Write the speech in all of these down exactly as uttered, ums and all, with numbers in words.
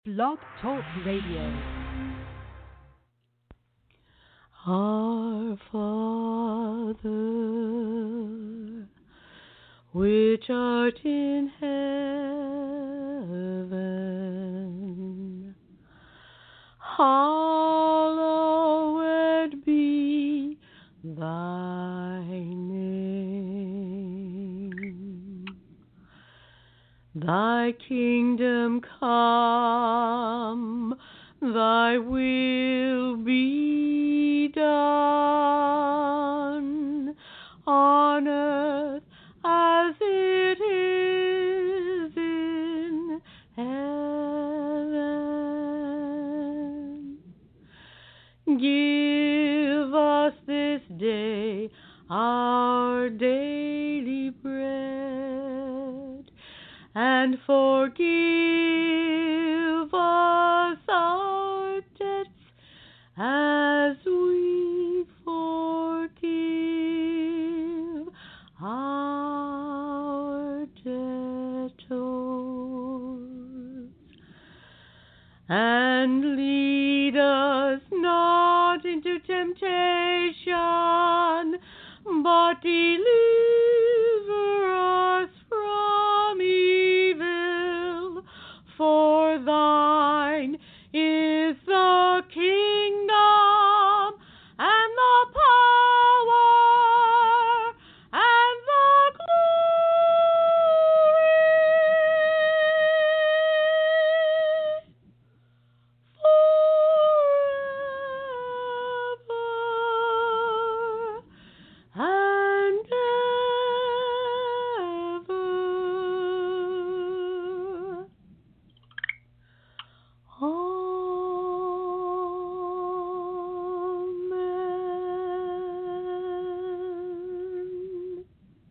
Blog Talk Radio. Our Father, which art in heaven, hallowed be thy name. Thy kingdom come, thy will be done on earth as it is in heaven. Give us this day our daily bread, and forgive us our debts as we forgive our debtors. And lead us not into temptation, but deliver us from evil. For thine is the kingdom and the power and the glory forever and ever. Amen.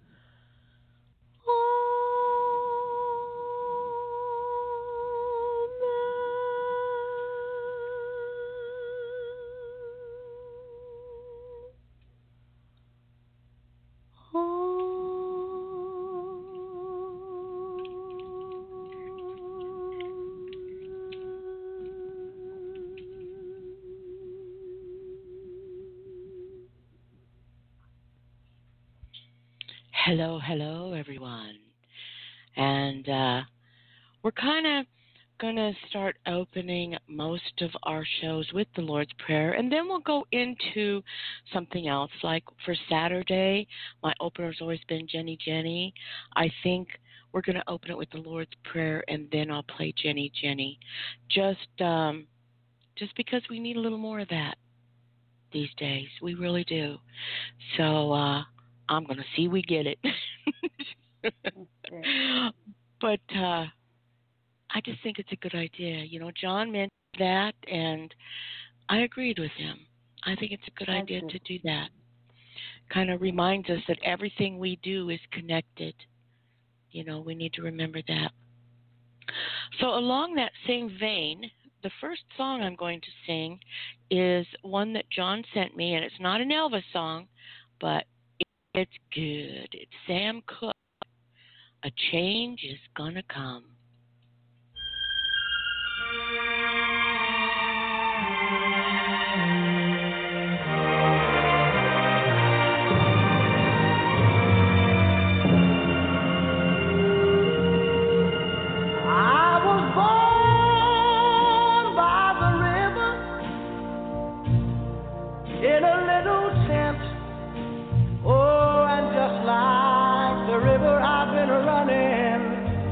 Hello, hello, everyone. And uh, we're kind of going to start opening most of our shows with the Lord's Prayer, and then we'll go into something else. Like for Saturday, my opener's always been Jenny Jenny. I think we're going to open it with the Lord's Prayer, and then I'll play Jenny Jenny. Just, um, just because we need a little more of that these days. We really do. So, uh, I'm going to see we get it. But uh, I just think it's a good idea. You know, John mentioned that, and I agreed with him. I think it's a good Thank idea you. to do that. Kind of reminds us that everything we do is connected. You know, we need to remember that. So along that same vein, the first song I'm going to sing is one that John sent me, and it's not an Elvis song, but it's good. It's Sam Cooke. A change is gonna come. I was born by the river in a little tent. Oh, and just like the river, I've been running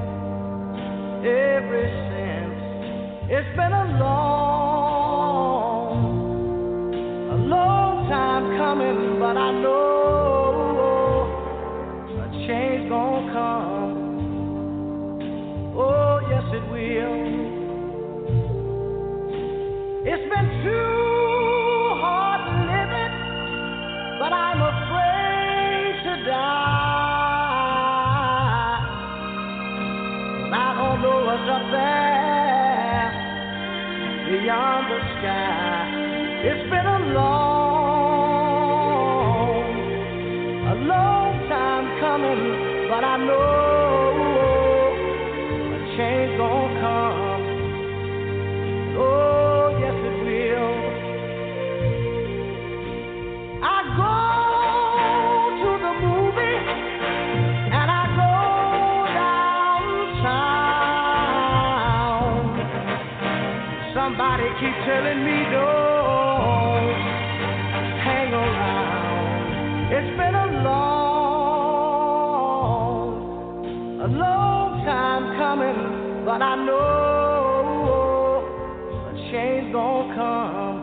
ever since. It's been a long, a long time coming, but I know a change gonna come. Oh, yes, it will. It's been too hard living, but I'm afraid to die. I don't know what's up there beyond the sky. It's been a long, a long time coming, but I know a change gonna come. somebody keep telling me don't hang around. It's been a long, a long time coming, but I know a change gonna come.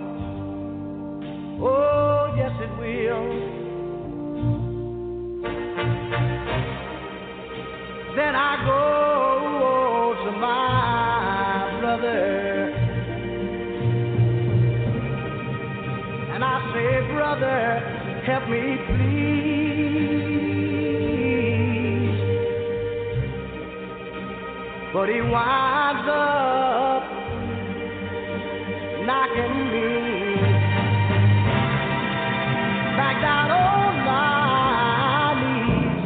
Oh, yes it will. Then I go to my brother and I say, brother, help me please. But he winds up knocking me back down on my knees.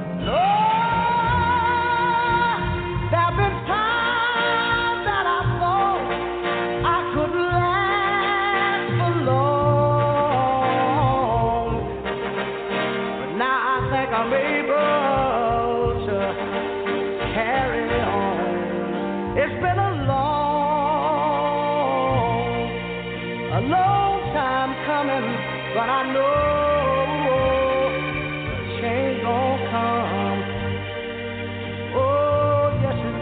Lord, there've been times that I thought I could last for long, but now I think I'm able to carry on. It's been a long, a long time coming, but I know change gon' come. Oh, yes it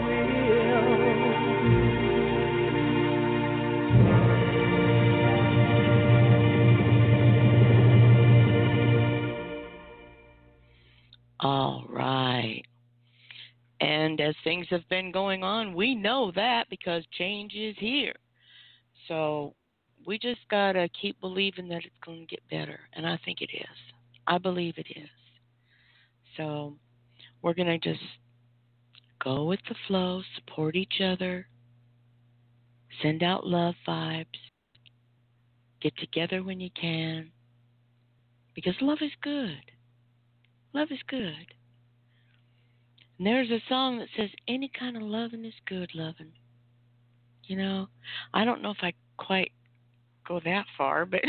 will. All right. And as things have been going on, we know that because change is here. So we just got to keep believing that it's going to get better. And I think it is. I believe it is. So we're going to just go with the flow, support each other, send out love vibes, get together when you can, because love is good. Love is good. And there's a song that says, any kind of loving is good loving. You know, I don't know if I quite go that far, but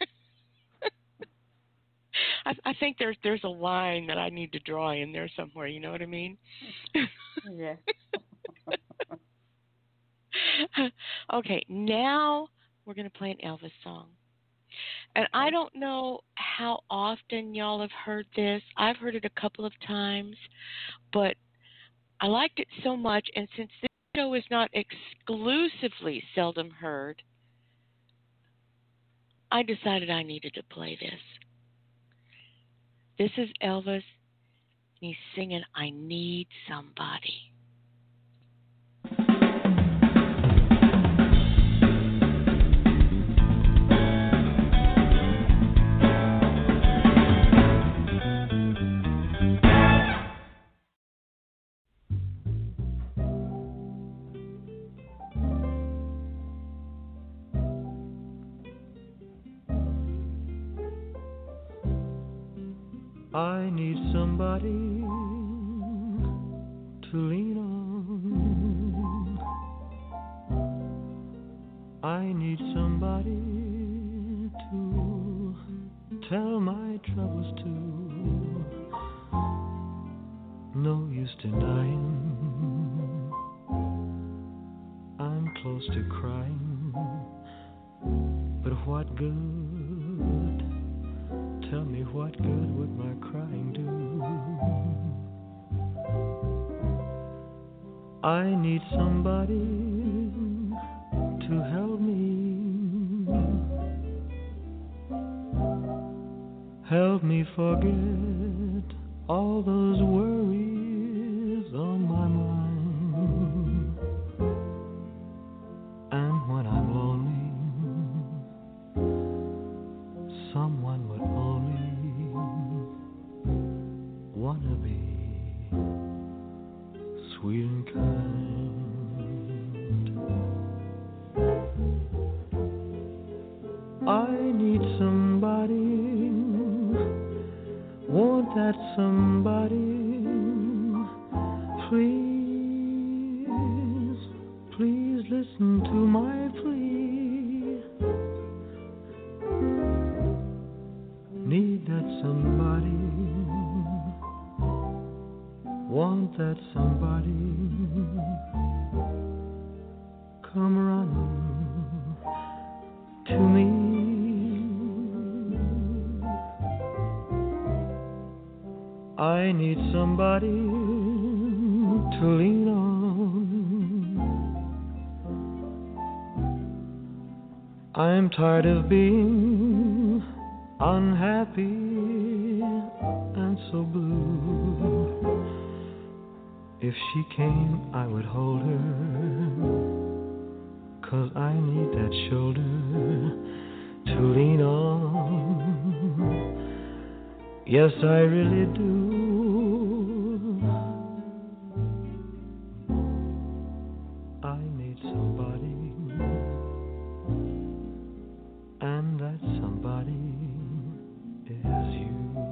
I, I think there's there's a line that I need to draw in there somewhere. You know what I mean? Yes. Okay, now we're going to play an Elvis song. And I don't know how often y'all have heard this. I've heard it a couple of times, but I liked it so much, and since this show is not exclusively seldom heard, I decided I needed to play this. This is Elvis, and he's singing, I Need Somebody. I need somebody to lean on. I need somebody to tell my troubles to. No use denying, I'm close to crying, but what good? Tell me what good would my crying do? I need somebody to help me, help me forget all those worries on my mind. And when I'm lonely, someone would only wanna be sweet and kind. I need somebody, want that somebody. Please, please listen to my plea. Need that somebody, want that somebody. Come running to me. I need somebody to lean on. I'm tired of being unhappy and so blue. If she came, I would hold her, 'cause I need that shoulder to lean on. Yes, I really do. I need somebody, and that somebody is you.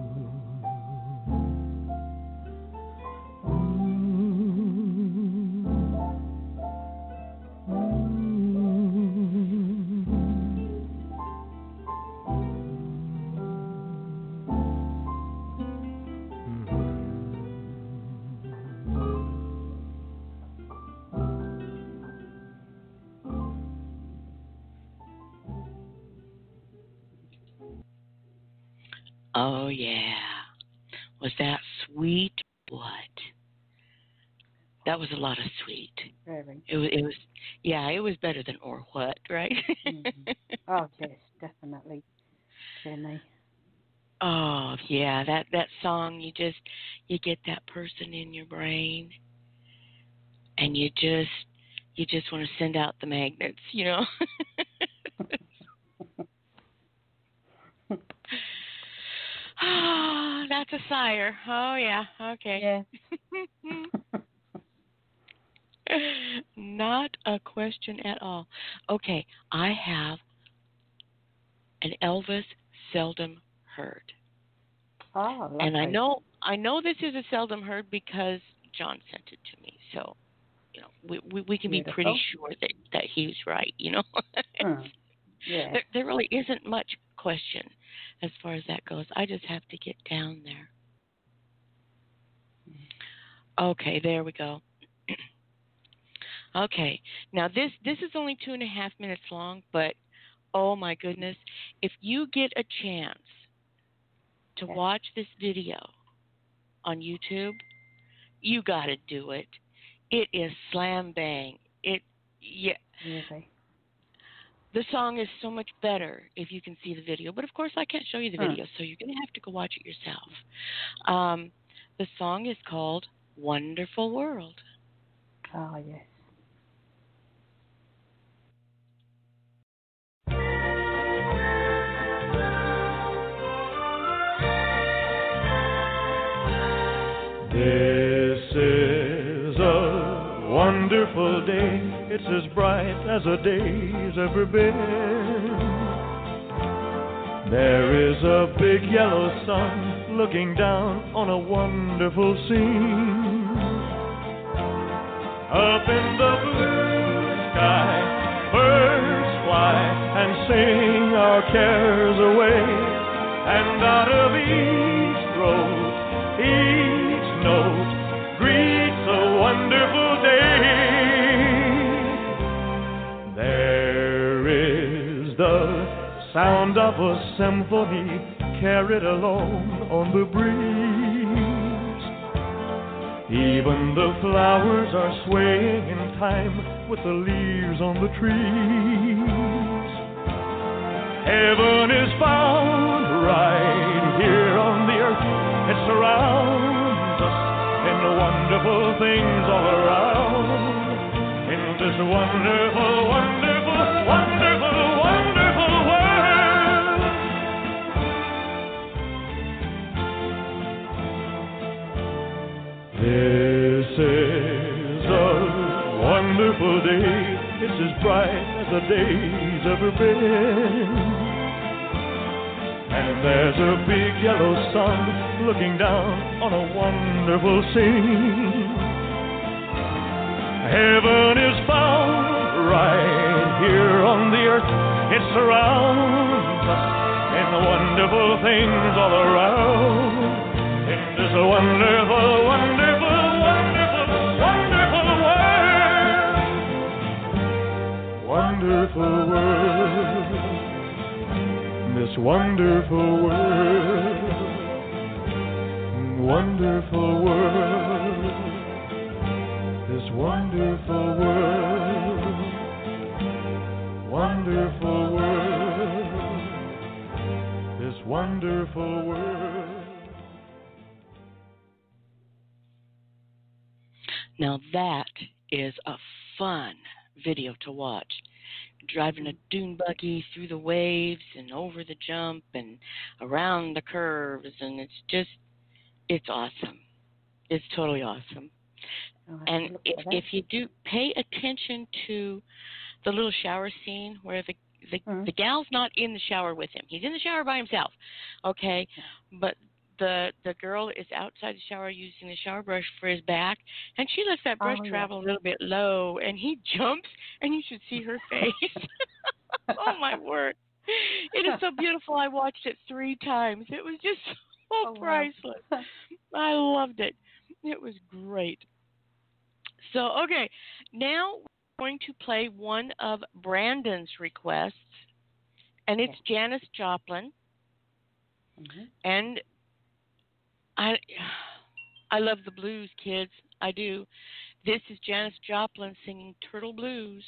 Oh, yeah. Was that sweet? What? That was a lot of sweet. Very. It was, it was, yeah, it was better than Or What, right? Mm-hmm. Oh, yes, definitely. Jenny. Oh, yeah, that, that song, you just, you get that person in your brain, and you just, you just want to send out the magnets, you know? Oh, that's a sire. Oh, yeah. Okay. Yeah. Not a question at all. Okay, I have an Elvis seldom heard. Oh, lovely. And I know I know this is a seldom heard because John sent it to me. So, you know, we we, we can Beautiful. be pretty sure that, that he was right, you know. Mm. Yeah. There, there really isn't much question as far as that goes. I just have to get down there. Okay, there we go. Okay, now this this is only two and a half minutes long, but oh my goodness, if you get a chance to yes. watch this video on YouTube, you got to do it. It is slam bang. It yeah. Really? The song is so much better if you can see the video, but of course I can't show you the Hmm. video, so you're going to have to go watch it yourself. Um, the song is called Wonderful World. Oh, yes. This is a wonderful day. It's as bright as a day's ever been. There is a big yellow sun looking down on a wonderful scene. Up in the blue sky, birds fly and sing our cares away. And out of each throat, each note greets a wonderful day. There is the sound of a symphony carried along on the breeze. Even the flowers are swaying in time with the leaves on the trees. Heaven is found right here on the earth. It surrounds us in wonderful things all around. In this wonderful, wonderful, wonderful, wonderful world. This is a wonderful day. It's as bright as a day's ever been. And there's a big yellow sun looking down on a wonderful scene. Heaven is found right here on the earth. It surrounds us in wonderful things all around. In this wonderful, wonderful, wonderful, wonderful world. Wonderful world. this wonderful world, wonderful world, this wonderful world, wonderful world, this wonderful world. Now that is a fun video to watch. Driving a dune buggy through the waves and over the jump and around the curves, and it's just, it's awesome. It's totally awesome. Oh, And if, if you do pay attention to the little shower scene where the the, mm-hmm. the gal's not in the shower with him. He's in the shower by himself, okay? But the the girl is outside the shower using the shower brush for his back, and she lets that brush oh, travel yeah. a little bit low, and he jumps, and you should see her face. Oh, my word. It is so beautiful. I watched it three times. It was just so oh, priceless. Wow. I loved it. It was great. So, okay, now we're going to play one of Brandon's requests, and it's okay. Janis Joplin. Mm-hmm. And I I love the blues, kids. I do. This is Janis Joplin singing Turtle Blues.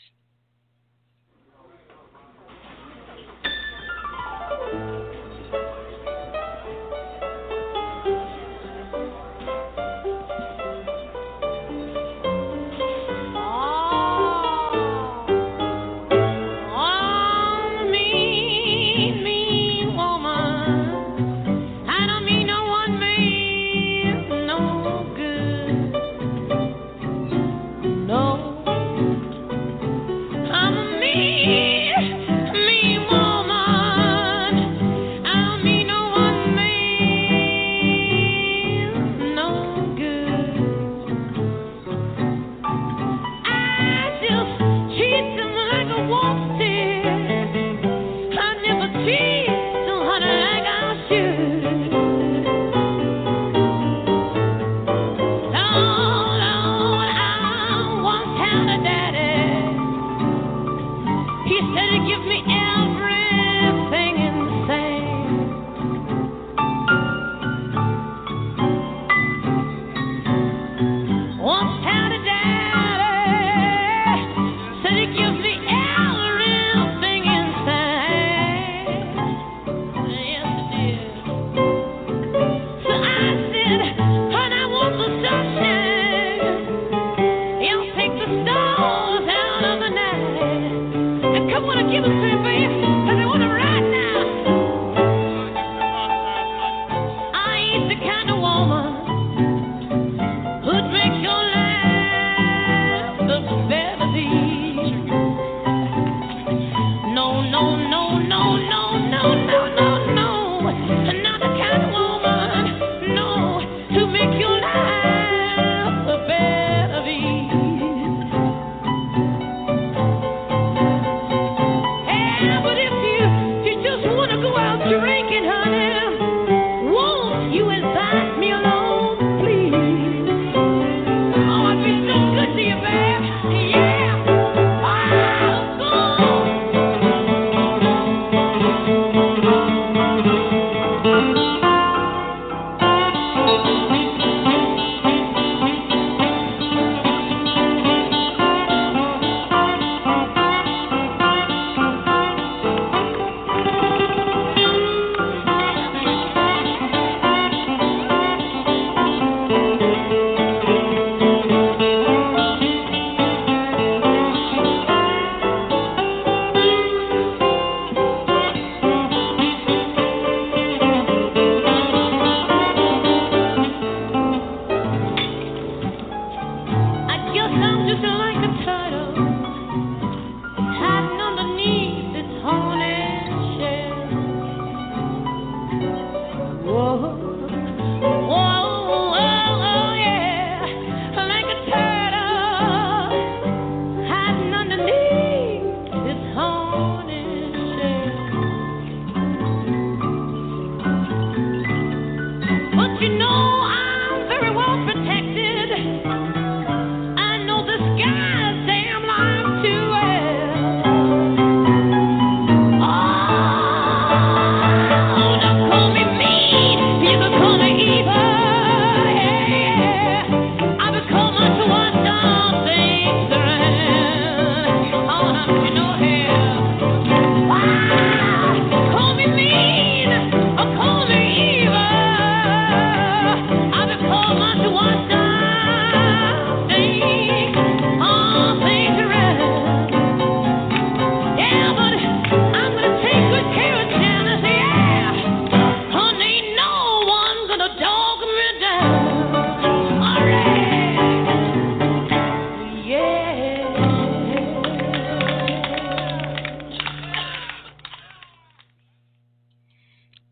Hey!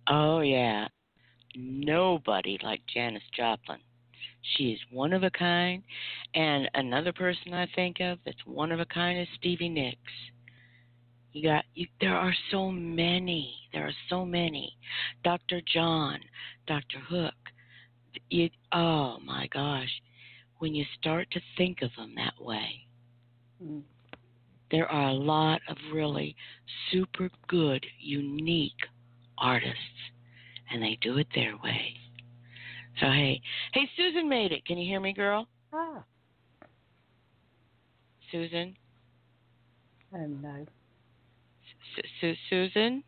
Oh, yeah. Nobody like Janis Joplin. She is one of a kind. And another person I think of that's one of a kind is Stevie Nicks. You got you, there are so many. There are so many. Doctor John, Doctor Hook. You, oh my gosh. When you start to think of them that way, Mm. there are a lot of really super good, unique artists, and they do it their way. So, hey, hey, Susan made it. Can you hear me, girl? Ah. Susan? Oh, no. Su- Su- Susan?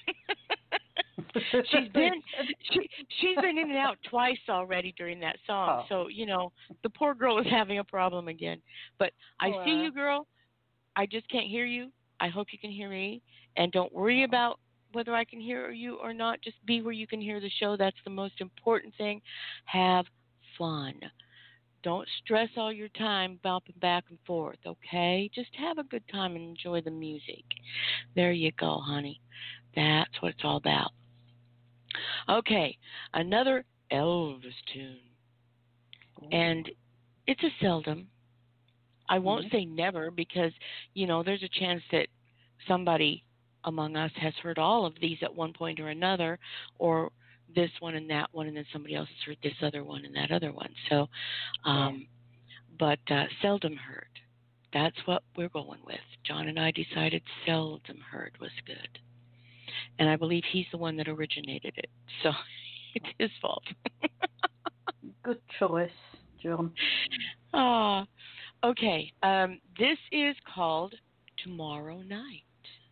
she's been she, she's been in and out twice already during that song. Oh. So, you know, the poor girl is having a problem again. But I Oh, see uh. you, girl. I just can't hear you. I hope you can hear me. And don't worry about whether I can hear you or not. Just be where you can hear the show. That's the most important thing. Have fun. Don't stress all your time bumping back and forth, okay? Just have a good time and enjoy the music. There you go, honey. That's what it's all about. Okay, another Elvis tune. And it's a seldom. I won't Mm-hmm. say never because, you know, there's a chance that somebody among us has heard all of these at one point or another, or this one and that one, and then somebody else has heard this other one and that other one. So, um, but uh, seldom heard. That's what we're going with. John and I decided seldom heard was good. And I believe he's the one that originated it. So it's his fault. Good choice, John. Ah, okay. Um, this is called Tomorrow Night.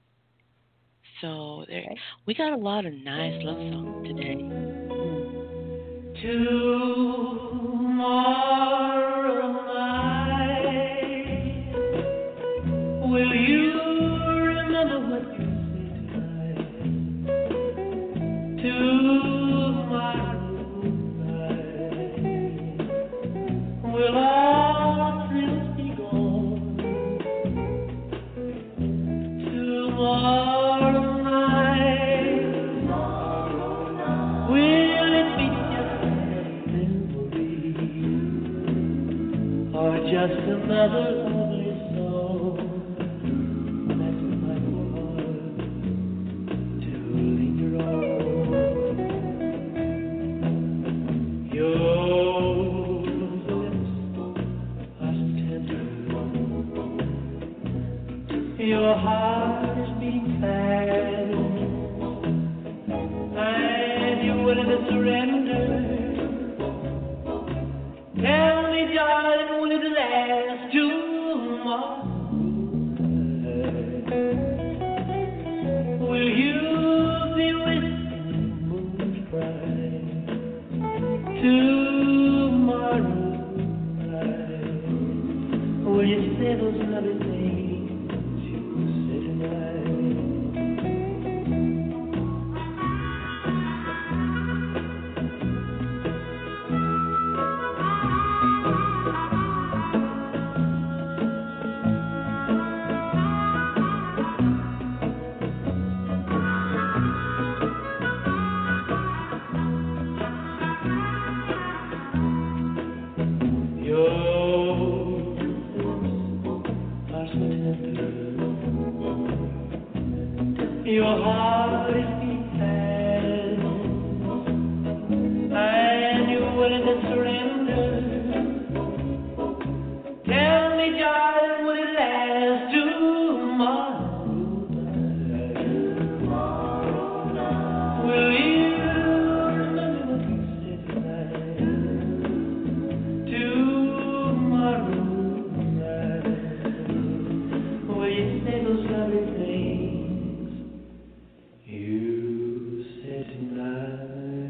So there, Okay. we got a lot of nice love songs today. Tomorrow night, will you remember what you said tonight? Tomorrow night, will all thrills be gone? Tomorrow night, will it be just or just another lovely song that's my heart to linger on? Your lips are tender, your heart is beating fast, and you're willing to surrender. Tell me, darling, will it last tomorrow? Will you be with me, moonlight, tomorrow night? Will you say those lovely things you said tonight? Your heart is beating fast, and you're willing to surrender. Tell me, darling, will it last tomorrow night? Will you remember what you said tonight? Tomorrow night, will you say those lovely things you said tonight?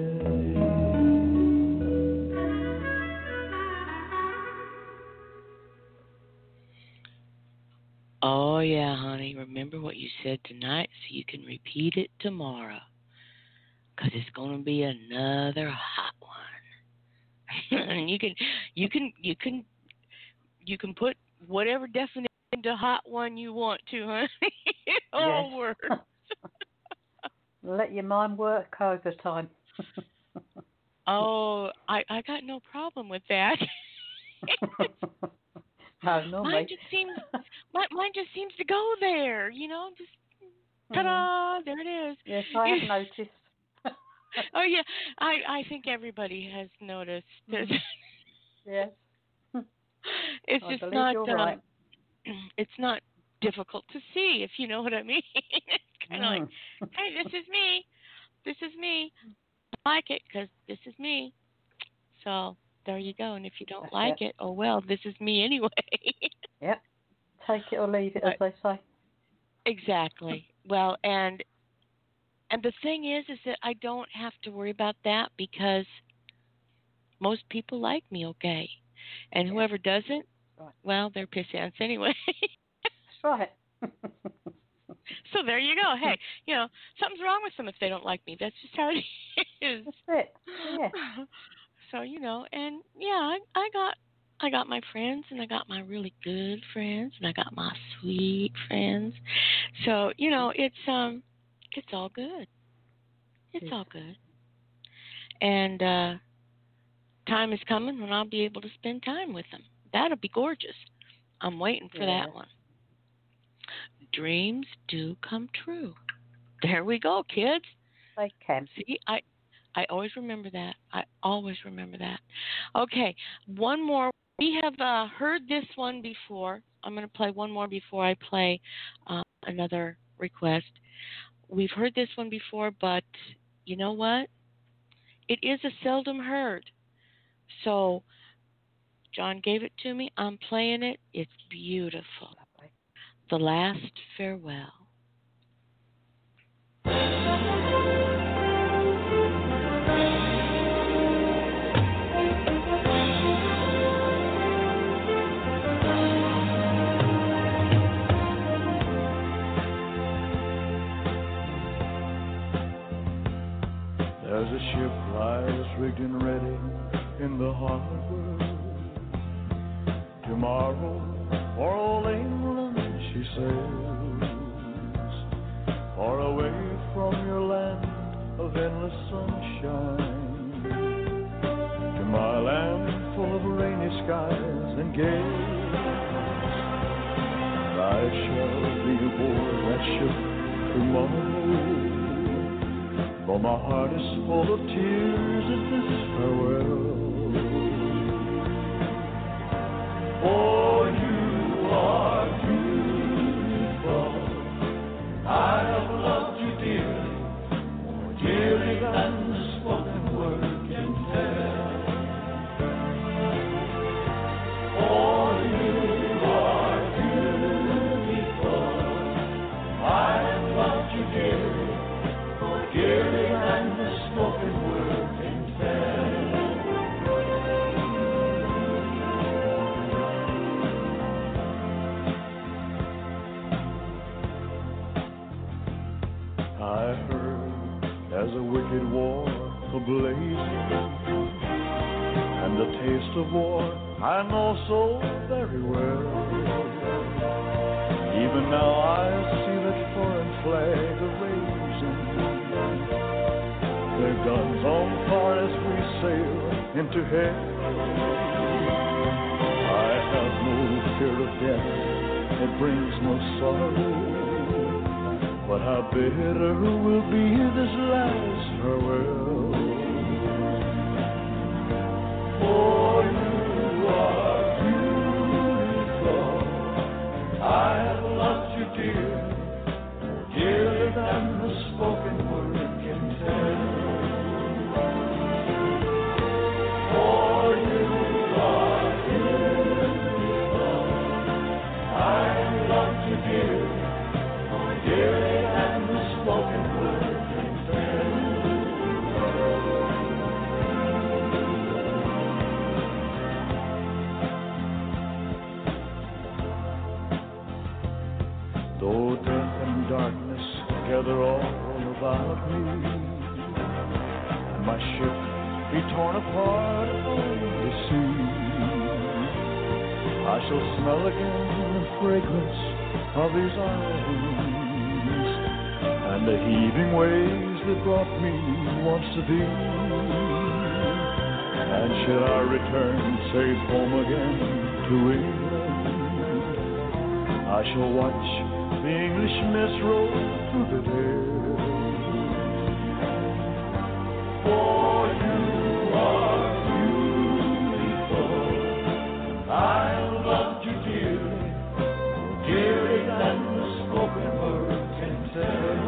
Oh, yeah, honey. Remember what you said tonight so you can repeat it tomorrow. Because it's going to be another hot one. And you can, you can, you can, you can put whatever definition to hot one you want to, honey. It all Yes. works. Let your mind work overtime. Oh, I I got no problem with that. No, no, mine mate. just seems mine, mine just seems to go there, you know, just ta-da, mm. There it is. Yes, I have noticed. Oh yeah, I I think everybody has noticed. Mm. Yes. It's I just believe not you're um, right. it's not difficult to see, if you know what I mean. It's kind of mm. like, hey, this is me. This is me. I like it because this is me. So there you go. And if you don't That's like it. it, oh well, this is me anyway. Yep. Take it or leave it, But, as they say. exactly. Well, and and the thing is, is that I don't have to worry about that because most people like me, okay, and yeah. whoever doesn't, right. well, they're piss ants anyway. That's right. So there you go. Hey, you know, something's wrong with them if they don't like me. That's just how it is. That's it. Yeah. So, you know, and yeah, I, I got I got my friends and I got my really good friends and I got my sweet friends. So, you know, it's um it's all good. It's yes. all good. And uh time is coming when I'll be able to spend time with them. That'll be gorgeous. I'm waiting for yeah. that one. Dreams do come true. There we go, kids. They can. See, I, I always remember that. I always remember that. Okay, one more. We have uh, heard this one before. I'm going to play one more before I play uh, another request. We've heard this one before, but you know what? It is a seldom heard. So John gave it to me. I'm playing it. It's beautiful. The Last Farewell. There's a ship lies rigged and ready in the harbor. Tomorrow for old England she sails, far away from your land of endless sunshine, to my land full of rainy skies and gales. I shall be aboard that ship tomorrow, for my heart is full of tears at this farewell. Oh, you are beautiful. I have loved you dearly, more dearly than the spoken word can tell. Oh, you are beautiful. I have loved you dearly, more dearly than the spoken word can tell. I heard there's a wicked war ablazing, and the taste of war I know so very well. Even now I see that foreign flag a-raising, their guns on fire as we sail into hell. I have no fear of death, it brings no sorrow. But how bitter will be this last farewell. Oh, you are beautiful. I have loved you dear, more dearly than the spoken word can tell. Oh, you are beautiful. I have loved you dear, more dearly than the spoken word can tell. Though death and darkness gather all about me, and my ship be torn apart on the sea, I shall smell again the fragrance of his eyes, and the heaving waves that brought me once to thee. And shall I return safe home again to England, I shall watch the English mist roll through the air. For you are beautiful, I loved you dearly, dearly than the spoken word can tell.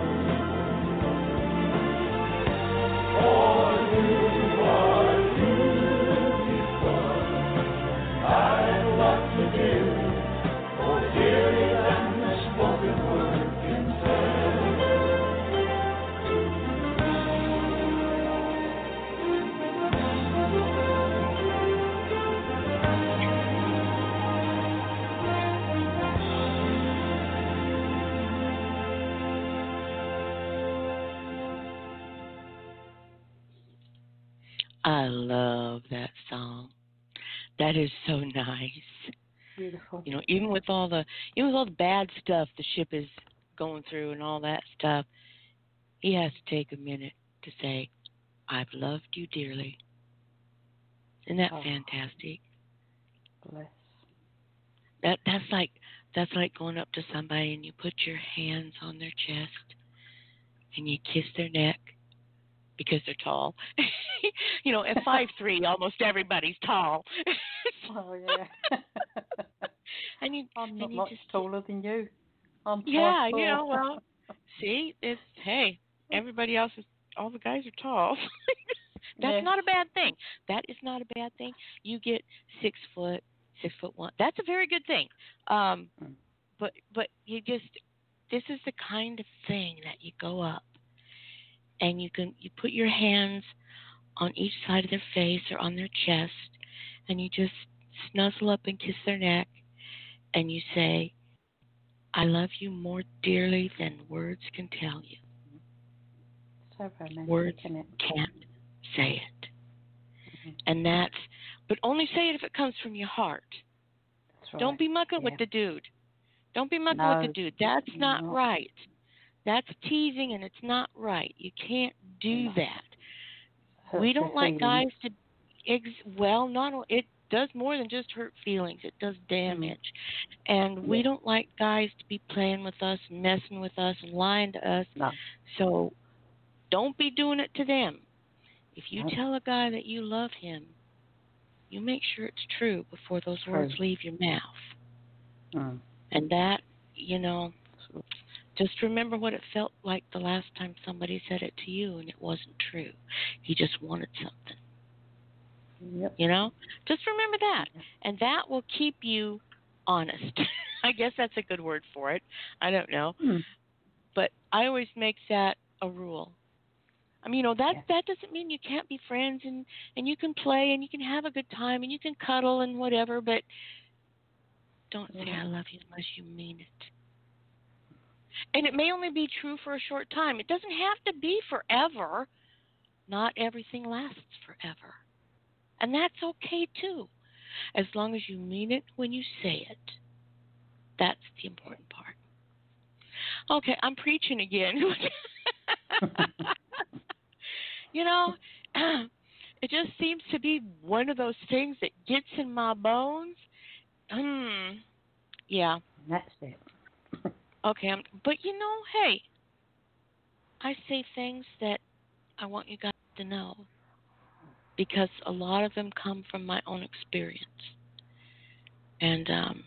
For you are beautiful, I loved you dearly, oh dearly than the spoken word can tell. I love that song. That is so nice. Beautiful. You know, even with all the even with all the bad stuff the ship is going through and all that stuff, he has to take a minute to say, "I've loved you dearly." Isn't that Oh. fantastic? Bless. That that's like that's like going up to somebody and you put your hands on their chest and you kiss their neck because they're tall. You know, at five three, almost everybody's tall. Oh, yeah. and you I'm not and you much just taller than you. I'm yeah, five you know, four. well, see, it's hey, everybody else is all the guys are tall. That's Yes. not a bad thing. That is not a bad thing. You get six foot, six foot one. That's a very good thing. Um, Mm. but but you just this is the kind of thing that you go up and you can you put your hands on each side of their face or on their chest, and you just snuzzle up and kiss their neck, and you say, "I love you more dearly than words can tell you." So romantic, Words isn't it? can't say it. Mhm. And that's, but only say it if it comes from your heart. That's right. Don't be mucking Yeah. with the dude. Don't be mucking No, with the dude. That's not not. right. That's teasing and it's not right. You can't do No. that. Hurts We their don't like feelings. guys to, ex- well, not o- it does more than just hurt feelings. It does damage. And we Yeah. don't like guys to be playing with us, messing with us, and lying to us. No. So don't be doing it to them. If you No. tell a guy that you love him, you make sure it's true before those True. words leave your mouth. Mm. And that, you know, just remember what it felt like the last time somebody said it to you and it wasn't true. He just wanted something. Yep. You know? Just remember that. And that will keep you honest. I guess that's a good word for it. I don't know. Mm. But I always make that a rule. I mean, you know, that Yeah. that doesn't mean you can't be friends and, and you can play and you can have a good time and you can cuddle and whatever, but don't say Yeah. I love you unless you mean it. And it may only be true for a short time. It doesn't have to be forever. Not everything lasts forever. And that's okay too, as long as you mean it when you say it. That's the important part. Okay, I'm preaching again. You know, it just seems to be one of those things that gets in my bones. Hmm. Yeah. That's it. Okay. I'm, but you know, hey, I say things that I want you guys to know because a lot of them come from my own experience. And, um,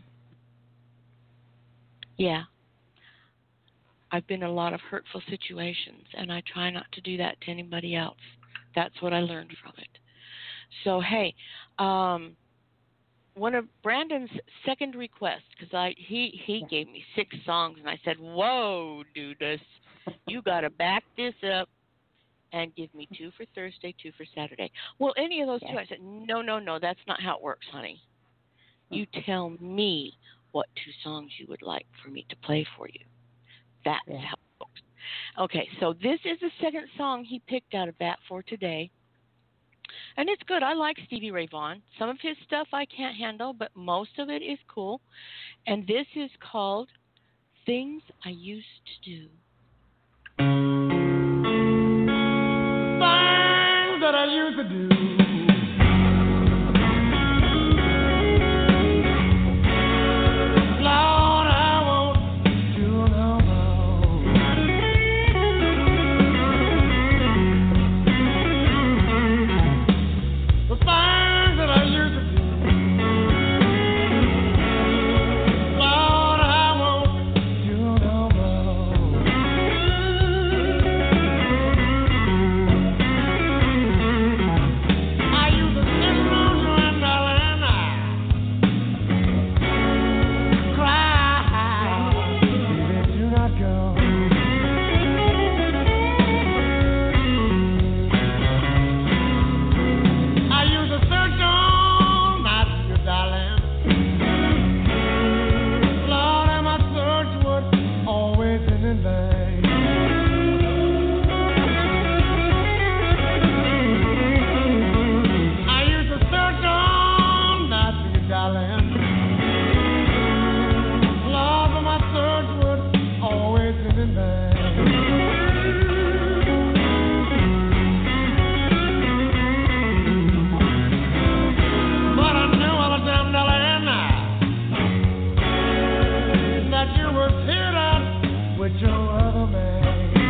yeah, I've been in a lot of hurtful situations, and I try not to do that to anybody else. That's what I learned from it. So, hey, um, one of Brandon's second requests, because I he, he Yeah. gave me six songs, and I said, whoa, dude, you got to back this up and give me two for Thursday, two for Saturday. Well, any of those Yeah. two. I said, no, no, no, that's not how it works, honey. You tell me what two songs you would like for me to play for you. That's Yeah. how it works. Okay, so this is the second song he picked out of that for today. And it's good. I like Stevie Ray Vaughan. Some of his stuff I can't handle, but most of it is cool. And this is called Things I Used to Do. used to do. Lord, I won't do no more. The things that I used to do. Lord, I won't do no more. I used to sit around you and darling, I cry. Baby, do not go. I used to search all night for you, darling. Lord, and my search would always end in vain. I used to search all night for you, darling. Lord, but my search would always end in vain. But I knew all the time, darling, that you was here up with your other man.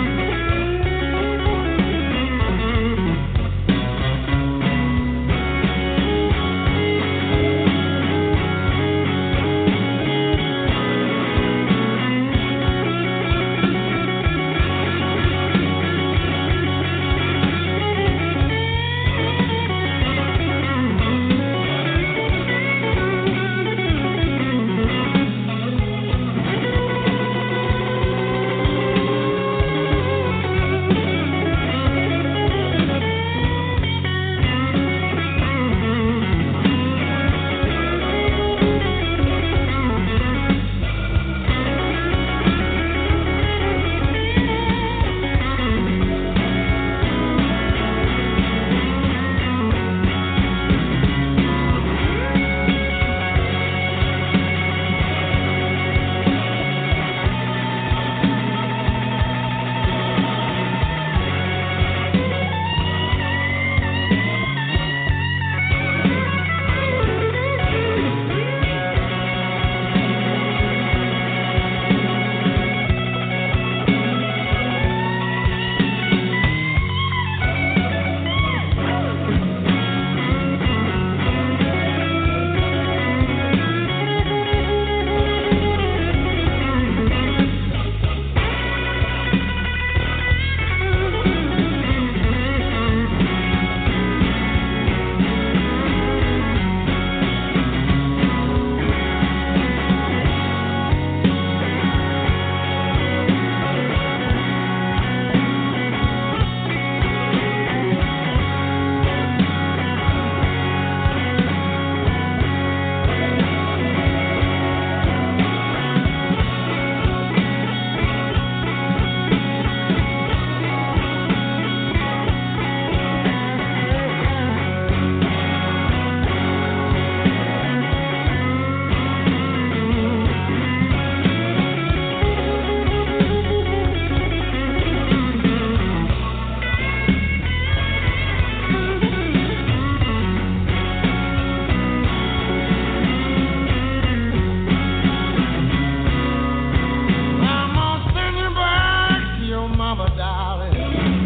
I'm gonna send you back to your mama, darling.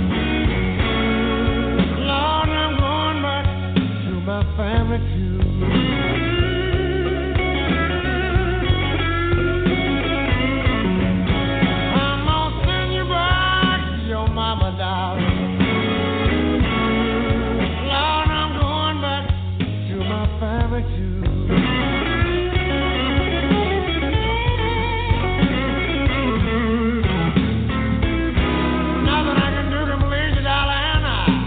Lord, I'm going back to my family too. I'm gonna send you back to your mama, darling. Lord, I'm going back to my family too. Nothing I can do to please you, darling.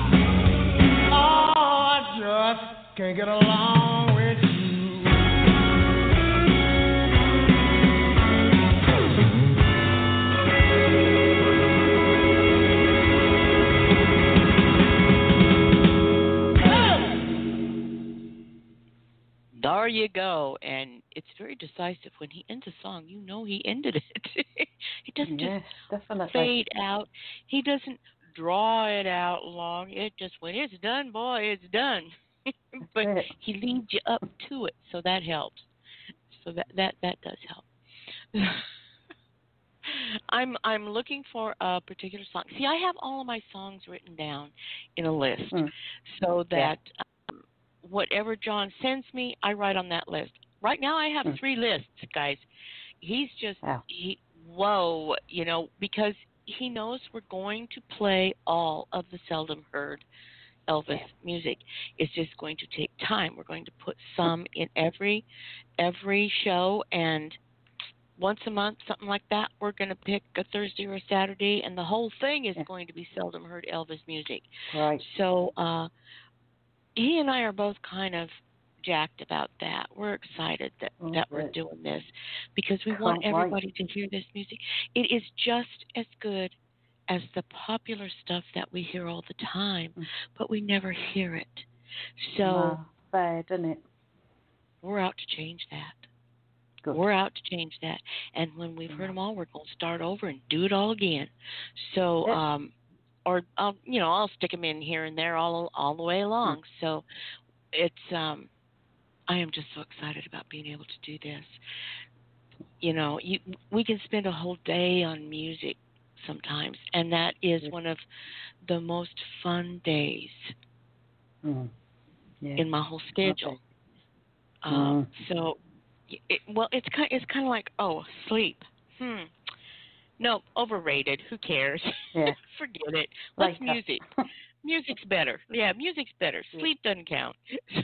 Oh, I just can't get along with you. There you go. And it's very decisive. When he ends a song, you know he ended it. He doesn't Yes, just definitely. fade out. He doesn't draw it out long. It just, when it's done, boy, it's done. But he leads you up to it, so that helps. So that that, that does help. I'm I'm looking for a particular song. See, I have all of my songs written down in a list, mm. so that yeah. um, whatever John sends me, I write on that list. Right now, I have mm. three lists, guys. He's just wow. he whoa, you know, because he knows we're going to play all of the seldom heard Elvis yeah. music. It's just going to take time. We're going to put some in every every show, and once a month, something like that, we're going to pick a Thursday or a Saturday, and the whole thing is yeah. going to be seldom heard Elvis music. Right. So uh, he and I are both kind of jacked about that. We're excited that, oh, that we're doing this because we Can't want everybody wait. to hear this music. It is just as good as the popular stuff that we hear all the time, mm. but we never hear it. So no, bad, isn't it? We're out to change that. Good. We're out to change that. And when we've heard them all, we're going to start over and do it all again. So, yeah. um, or I'll, you know, I'll stick them in here and there all all the way along. Mm. So, it's um, I am just so excited about being able to do this. You know, you we can spend a whole day on music sometimes, and that is one of the most fun days mm. yeah. in my whole schedule. Okay. Um, mm. So. It, well, it's kind. It's kind of like, oh, sleep. Hmm. No, overrated. Who cares? Yeah. Forget it. What's like music? Music's better. Yeah, music's better. Sleep doesn't count.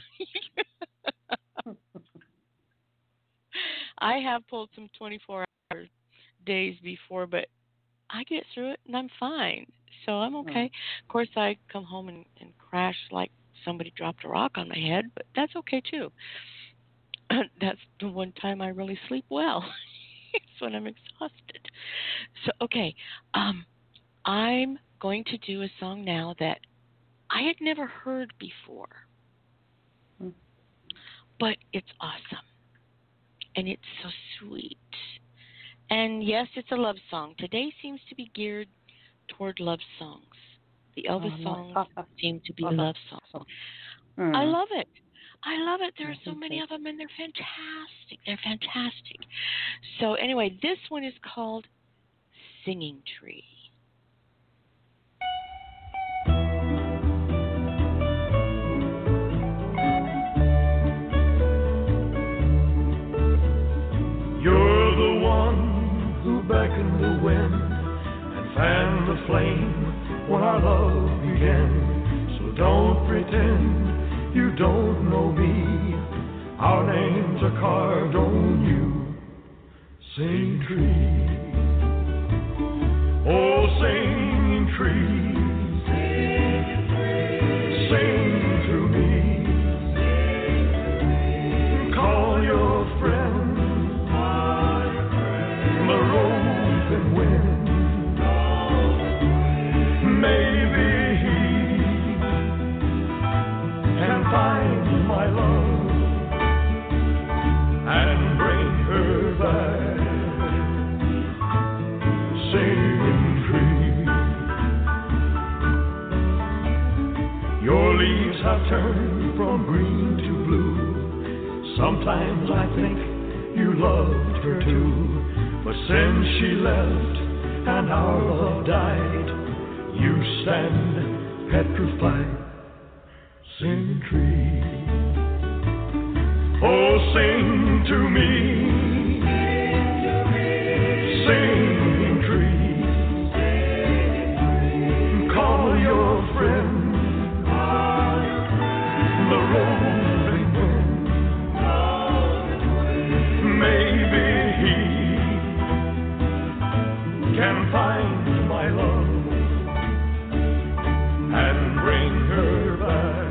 I have pulled some twenty-four hour days before, but I get through it and I'm fine. So I'm okay. Mm. Of course, I come home and, and crash like somebody dropped a rock on my head, but that's okay too. That's the one time I really sleep well. It's when I'm exhausted. So, okay, um, I'm going to do a song now that I had never heard before. Mm. But it's awesome. And it's so sweet. And, yes, it's a love song. Today seems to be geared toward love songs. The Elvis oh, songs uh, seem to be uh, love songs. Mm. I love it. I love it. There are so many of them, and they're fantastic. They're fantastic. So anyway, this one is called Singing Tree. You're the one who beckoned the wind and fanned the flame when our love began. So don't pretend you don't know me. Our names are carved on you. Singing tree. Oh, singing tree. Sing to me. Call your friend. The roving wind. Maybe he can find my love and bring her back. Singing tree. Your leaves have turned from green to blue. Sometimes I think you loved her too. But since she left and our love died, you stand petrified. Sing tree. Oh, sing to me. Sing tree. Call your friend. The rolling wind. Maybe he can find my love and bring her back.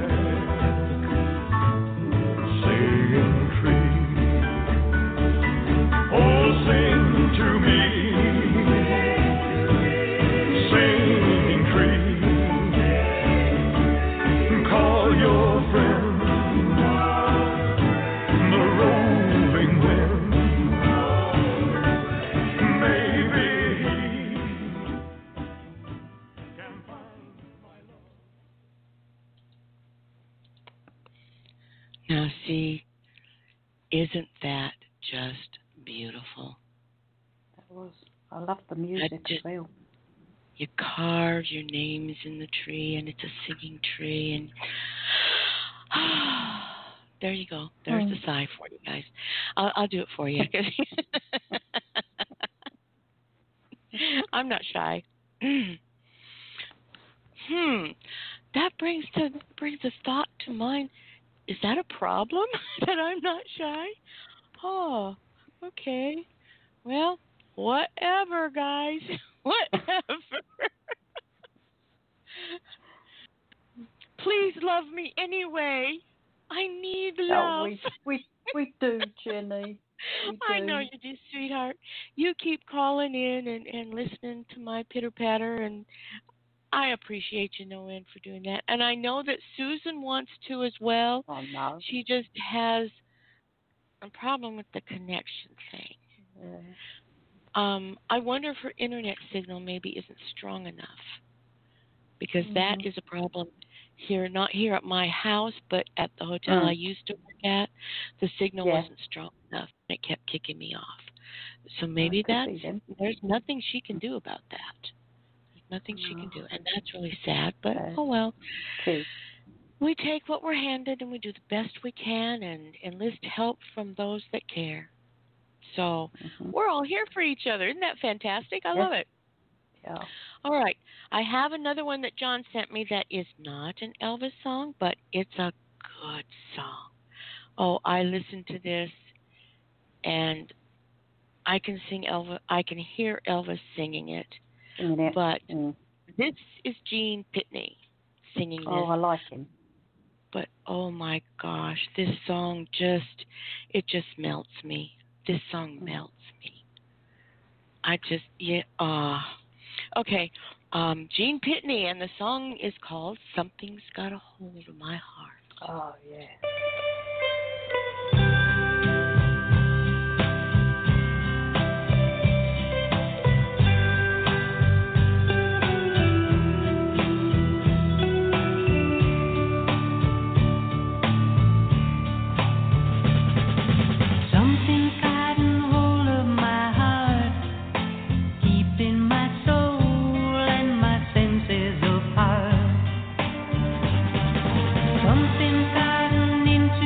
Ah, see, isn't that just beautiful? That was. I love the music just, as well. You carve your names in the tree, and it's a singing tree, and ah, there you go. There's Mm. the sigh for you guys. I'll, I'll do it for you. I'm not shy. hmm. That brings to brings a thought to mind. Is that a problem that I'm not shy? Oh, okay. Well, whatever, guys. Whatever. Please love me anyway. I need love. Oh, we we we do, Jenny. We do. I know you do, sweetheart. You keep calling in and, and listening to my pitter patter, and I appreciate you, Noan, for doing that. And I know that Susan wants to as well. Oh no. She just has a problem with the connection thing. Yeah. Um, I wonder if her internet signal maybe isn't strong enough, because Mm-hmm. that is a problem here, not here at my house, but at the hotel Mm. I used to work at. The signal Yeah. wasn't strong enough, and it kept kicking me off. So maybe could that's, be then. there's nothing she can do about that. There's nothing she can No. do, and that's really sad, but Sad. oh well. Too. We take what we're handed and we do the best we can and enlist help from those that care. So Mm-hmm. we're all here for each other. Isn't that fantastic? I Yes. love it. Yeah. All right. I have another one that John sent me that is not an Elvis song, but it's a good song. Oh, I listened to this and I can sing Elvis. I can hear Elvis singing it. Singing it. But mm. this is Gene Pitney singing this. Oh, I like him. But oh my gosh, this song just, it just melts me. This song melts me. I just, yeah, ah. Uh, okay, um, Gene Pitney, and the song is called Something's Got a Hold of My Heart. Oh, yeah. Something's gotten into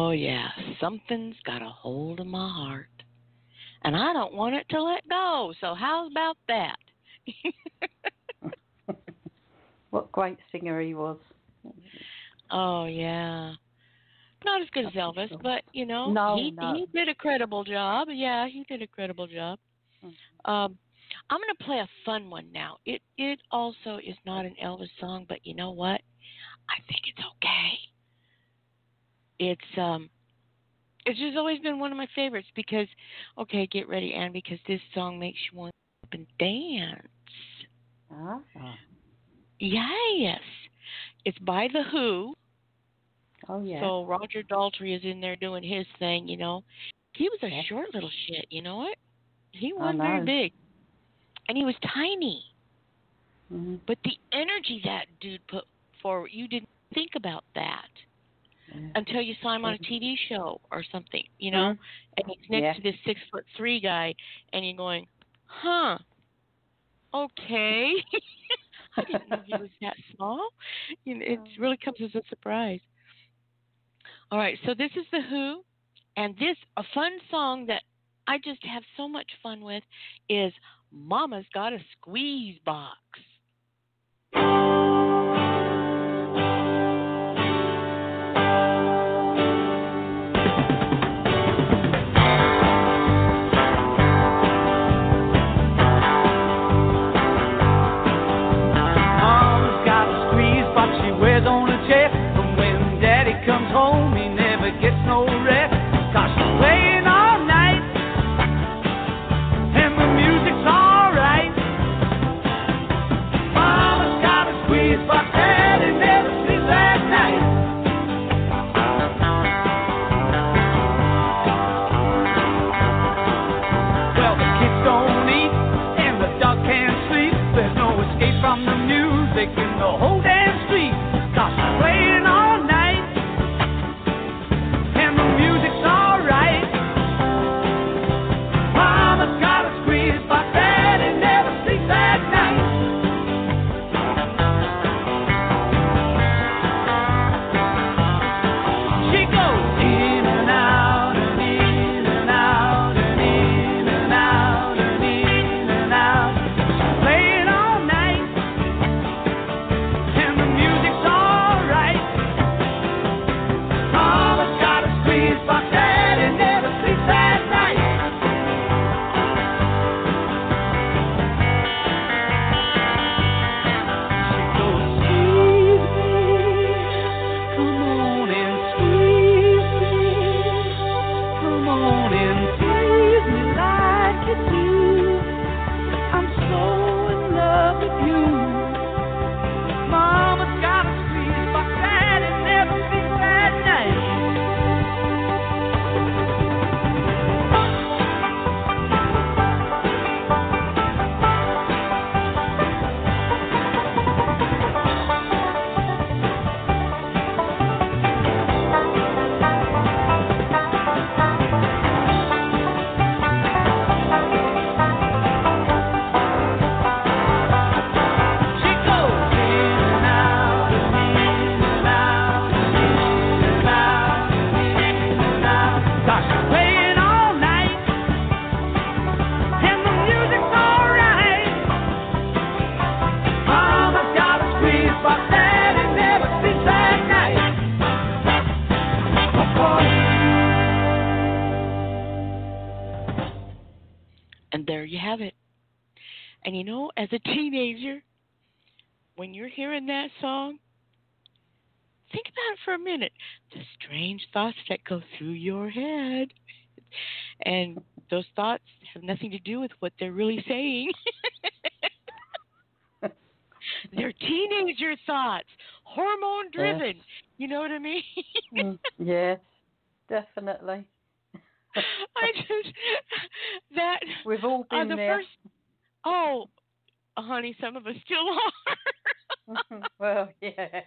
Oh, yeah. Something's got a hold of my heart. And I don't want it to let go. So how about that? What great singer he was. Oh, yeah. Not as good as Elvis, but, you know, no, he no. he did a credible job. Yeah, he did a credible job. Mm-hmm. Um, I'm going to play a fun one now. It it also is not an Elvis song, but you know what? I think it's okay. It's um, it's just always been one of my favorites because, okay, get ready, Anne, because this song makes you want to up and dance. Ah. Yes, it's by The Who. Oh, yeah. So Roger Daltrey is in there doing his thing, you know. He was a Yeah. short little shit, you know what? He I wasn't very know. big. And he was tiny. Mm-hmm. But the energy that dude put forward, you didn't think about that Yeah. until you saw him on a T V show or something, you know. Mm-hmm. And he's next Yeah. to this six foot three guy, and you're going, huh, okay. I didn't know he was that small. You know, it really comes as a surprise. All right, so this is The Who, and this, a fun song that I just have so much fun with is Mama's Got a Squeeze Box. Mama's got a squeeze box she wears on her chest, and when Daddy comes home he never gets no rest, 'cause she's playing all night and the music's alright. Mama's got a squeeze box, Daddy never sleeps at night. Well, the kids don't eat and the dog can't sleep. There's no escape from the music in the whole damn street. 'Cause she's playing all night and the music's alright. Mama's got a squeeze box, Daddy never sleeps at night. She goes in and out and in and out and in and out and in and out. She's playing all night and the music's alright. Mama's got a squeeze box, Daddy never sleeps at night. She goes, squeeze me, come on and squeeze me, come on and squeeze me like you do. I'm so in love with you. Mama's got a squeeze box, Daddy never sleeps at night. She goes in and out and in and out and in and out and in and out. 'Cause she's playing all night and the music's alright. Mama's got a squeeze box, Daddy never sleeps at night. And there you have it. And you know, as a teenager, when you're hearing that song, think about it for a minute. The strange thoughts that go through your head. And those thoughts have nothing to do with what they're really saying. They're teenager thoughts, hormone driven. Yes. You know what I mean? Mm, yes, definitely. I just, that, We've all uh, been the there. first, oh, honey, some of us still are. Well, yeah.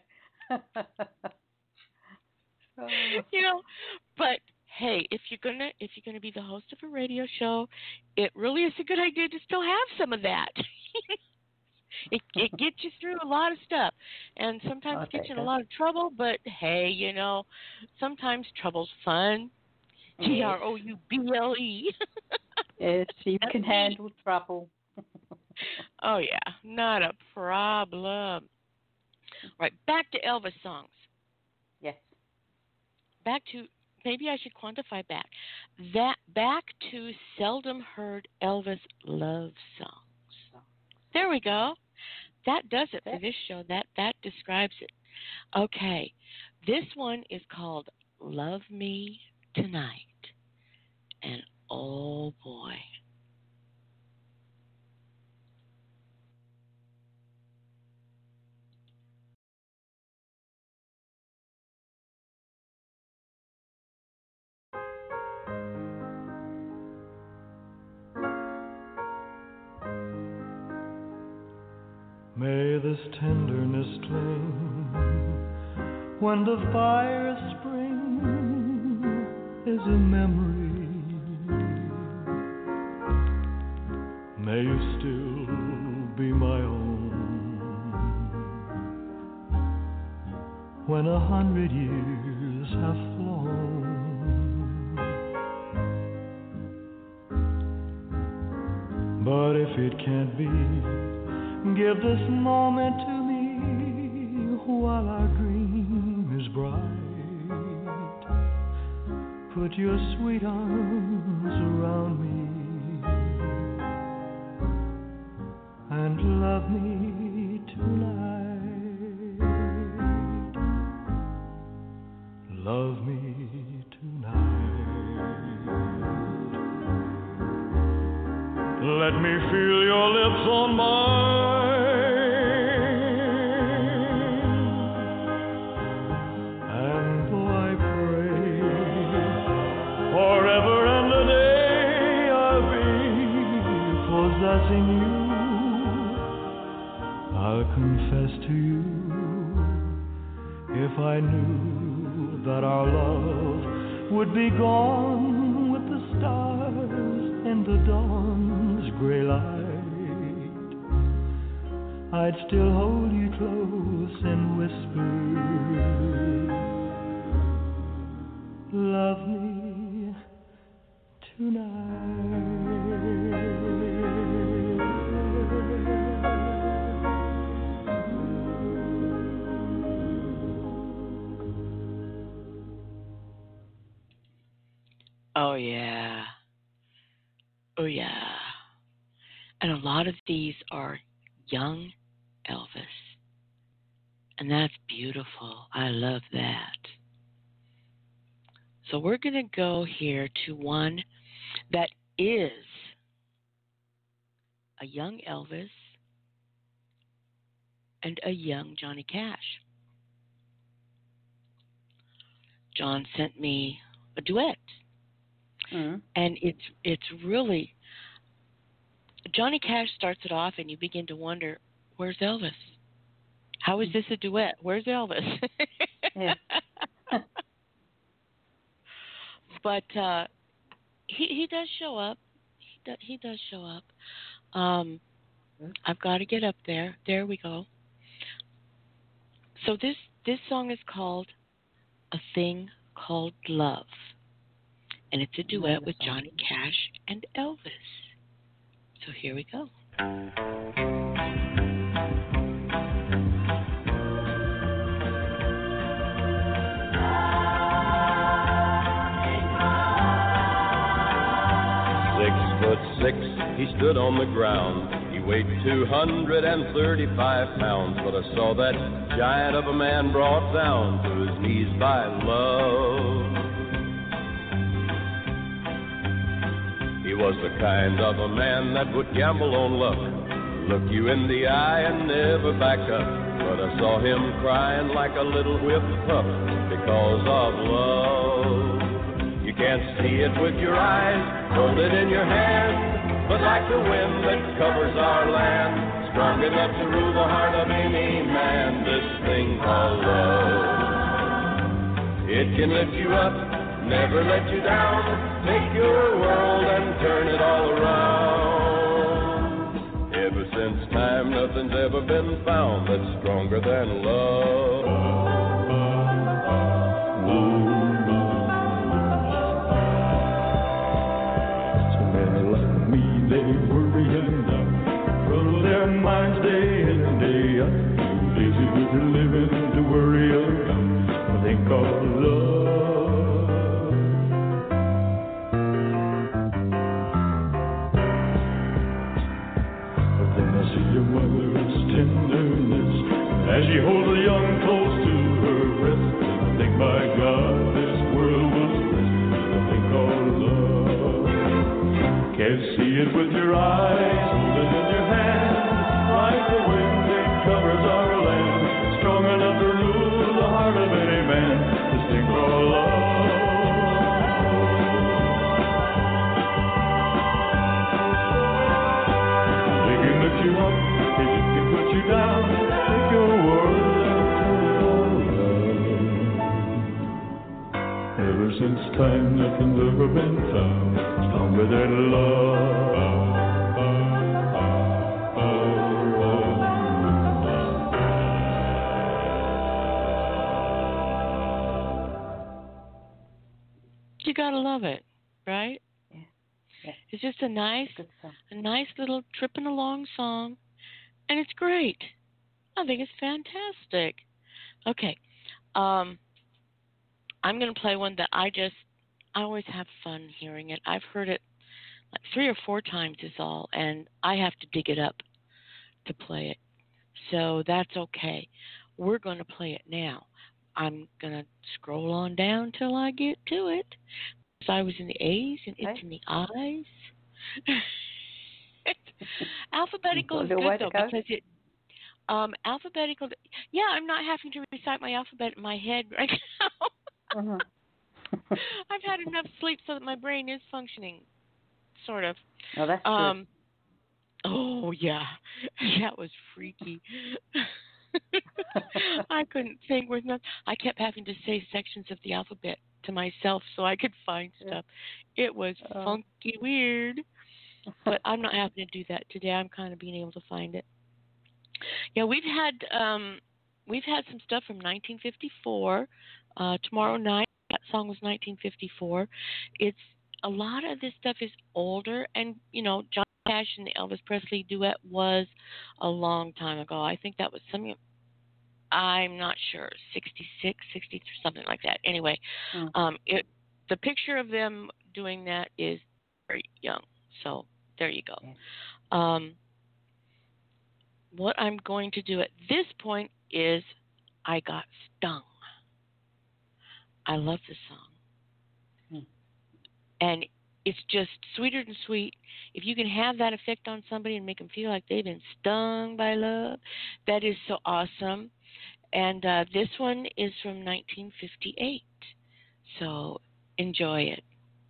Oh. You know, but hey, if you're gonna if you're gonna be the host of a radio show, it really is a good idea to still have some of that. it, it gets you through a lot of stuff, and sometimes Okay, gets you in a good. lot of trouble. But hey, you know, sometimes trouble's fun. T R O U B L E. Yes, you That's can me. handle trouble. Oh yeah, not a problem. Right, back to Elvis songs. Yes. Back to maybe I should quantify back. That back to seldom heard Elvis love songs. There we go. That does it for this show. That that describes it. Okay. This one is called Love Me Tonight. And oh boy. May this tenderness cling when the fire spring is a memory. May you still be my own when a hundred years have flown. But if it can't be, give this moment to me while our dream is bright. Put your sweet arms around me and love me tonight. Love me tonight. Let me feel your lips on mine. And though I pray forever and a day I'll be possessing you, I'll confess to you, if I knew that our love would be gone with the stars and the dawn's gray light, I'd still hold you close and whisper, love me tonight. Oh yeah. Oh yeah. And a lot of these are young Elvis. And that's beautiful. I love that. So we're going to go here to one that is a young Elvis and a young Johnny Cash. John sent me a duet. Mm. And it's it's really, Johnny Cash starts it off and you begin to wonder, where's Elvis? How is this a duet? Where's Elvis? Yeah. But uh, he he does show up. He, do, he does show up. Um, I've got to get up there. There we go. So this, this song is called A Thing Called Love. And it's a duet with Johnny Cash and Elvis. So here we go. Six foot six, he stood on the ground. He weighed two hundred thirty-five pounds. But I saw that giant of a man brought down to his knees by love. He was the kind of a man that would gamble on luck, look you in the eye and never back up. But I saw him crying like a little whipped pup because of love. You can't see it with your eyes, hold it in your hand, but like the wind that covers our land, strong enough to rule the heart of any man, this thing called love. It can lift you up, never let you down, take your world and turn it all around. Ever since time, nothing nothing's ever been found that's stronger than love. So many like me, they worry and doubt, run their minds day in and day out. Too lazy with their living to worry about what they call love. But then I see your mother's tenderness as she holds a young close to her breast. And I think, my God, this world was blessed with a thing called love. Can't see it with your eyes, hold it in your hand, like the wind that covers our land, strong enough to rule the heart of any man. This thing called love. They can lift you up, they can put you down, take your world and turn it all around. Ever since time, nothing's ever been found stronger than love. You gotta love it, right? Yeah. Yeah. It's just a nice, Good song. a nice little tripping along song, and it's great. I think it's fantastic. Okay, um, I'm gonna play one that I just, I always have fun hearing it. I've heard it like three or four times is all, and I have to dig it up to play it. So that's okay. We're gonna play it now. I'm going to scroll on down till I get to it. So I was in the A's and it's Okay. in the I's. Alphabetical is Got a way good, to though, go. because it, um, alphabetical, yeah, I'm not having to recite my alphabet in my head right now. Mhm. I've had enough sleep so that my brain is functioning, sort of. Oh, that's Um, oh, yeah. That was freaky. I couldn't think with nothing. I kept having to say sections of the alphabet to myself so I could find stuff. It was Oh. funky weird, but I'm not having to do that today. I'm kind of being able to find it. Yeah, we've had um, we've had some stuff from nineteen fifty-four. Uh, Tomorrow Night, that song was nineteen fifty-four. It's a lot of this stuff is older, and you know, John Cash and the Elvis Presley duet was a long time ago. I think that was something, I'm not sure, sixty-six, sixty, something like that. Anyway, Mm. um, it the picture of them doing that is very young. So there you go. Um, what I'm going to do at this point is I Got Stung. I love this song. Mm. And it's just sweeter than sweet. If you can have that effect on somebody and make them feel like they've been stung by love, that is so awesome. And uh, this one is from nineteen fifty-eight. So enjoy it.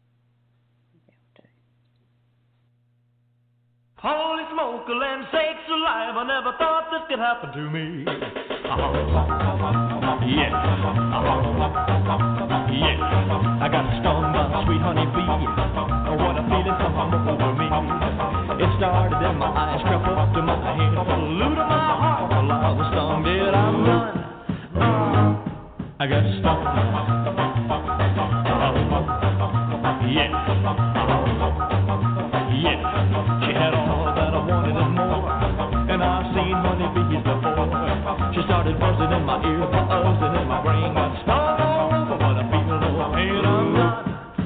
Holy smoke, land sakes alive, I never thought this could happen to me. Uh-huh. Yeah. Uh-huh. Yeah. I got stung by a sweet honey bee. What a feeling come over me. It started in my eyes, crept up to my head, flew to my heart. Well, I was stung, did I'm done. Uh, I got stung. Uh-huh. Yeah. Uh-huh. Yeah. She had all that I wanted and more, and I've seen honeybees before. She started buzzing in my ear, buzzing in my brain, got stung all over, but I feel no pain. I'm not.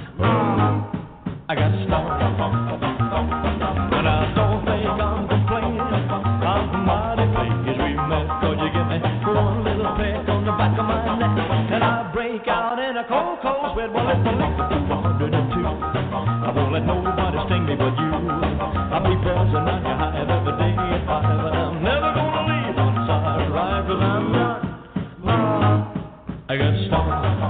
I got stung, and I don't think I'm complaining. I'm mighty pleased we met, 'cause you give me one little peck on the back of my neck, and I break out in a cold, cold sweat. Well, it's a lick of one hundred two. I won't let nobody sting me but you. I'll be buzzing on your hive every day at five, and I'm never gonna leave one side right, 'cause I'm not. I got stung.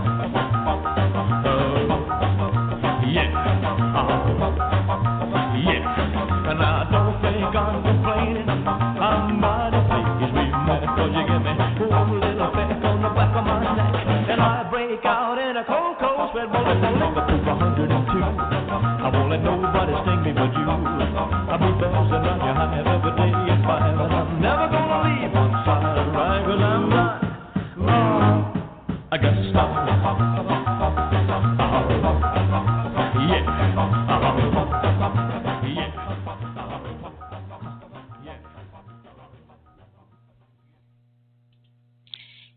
Oh, yeah. Uh-huh. Yeah. And I don't think I'm complaining. I'm mighty pleased we met, 'cause you give me one little peck on the back of my neck, and I break out in a cold, cold sweat. Well, it's a lick of one hundred two. I won't let nobody sting me but you. I'll be buzzing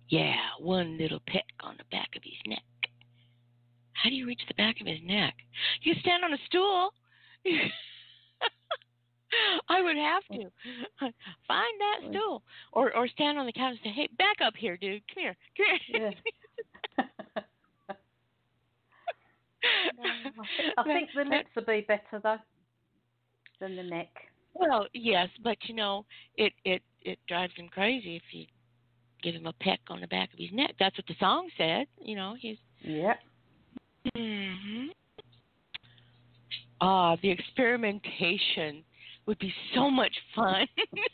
Yeah, one little peck on the back of his neck. How do you reach the back of his neck? You stand on a stool. I would have to find that stool, or or stand on the couch and say, "Hey, back up here, dude. Come here, come here." Yeah. I think the lips would be better though than the neck. Well, yes, but you know, it it it drives him crazy if you give him a peck on the back of his neck. That's what the song said. You know, he's. Yep. Mm-hmm. Ah, the experimentation would be so much fun.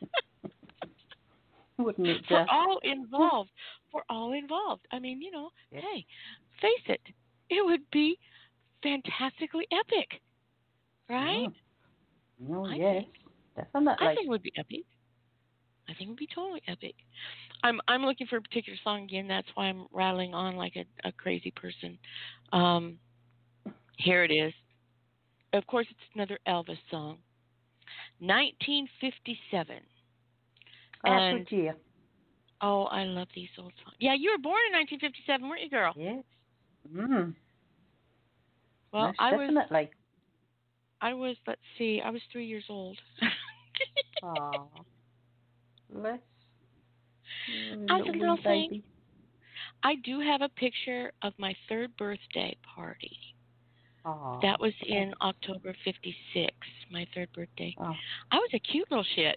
Wouldn't it? For Just? all involved. For all involved. I mean, you know, Yep. hey, face it, it would be fantastically epic, right? Oh, oh I yes, think. definitely. I think it would be epic. I think it would be totally epic. I'm I'm looking for a particular song again. That's why I'm rattling on like a, a crazy person. Um, here it is. Of course, it's another Elvis song. nineteen fifty-seven. Oh, And good year. oh, I love these old songs. Yeah, you were born in nineteen fifty-seven, weren't you, girl? Yes. Mm. Well, Most I was. definitely. I was. Let's see. I was three years old. Oh, bless. As a little thing. baby. I do have a picture of my third birthday party. Oh. That was in October fifty-six, my third birthday. Oh. I was a cute little shit.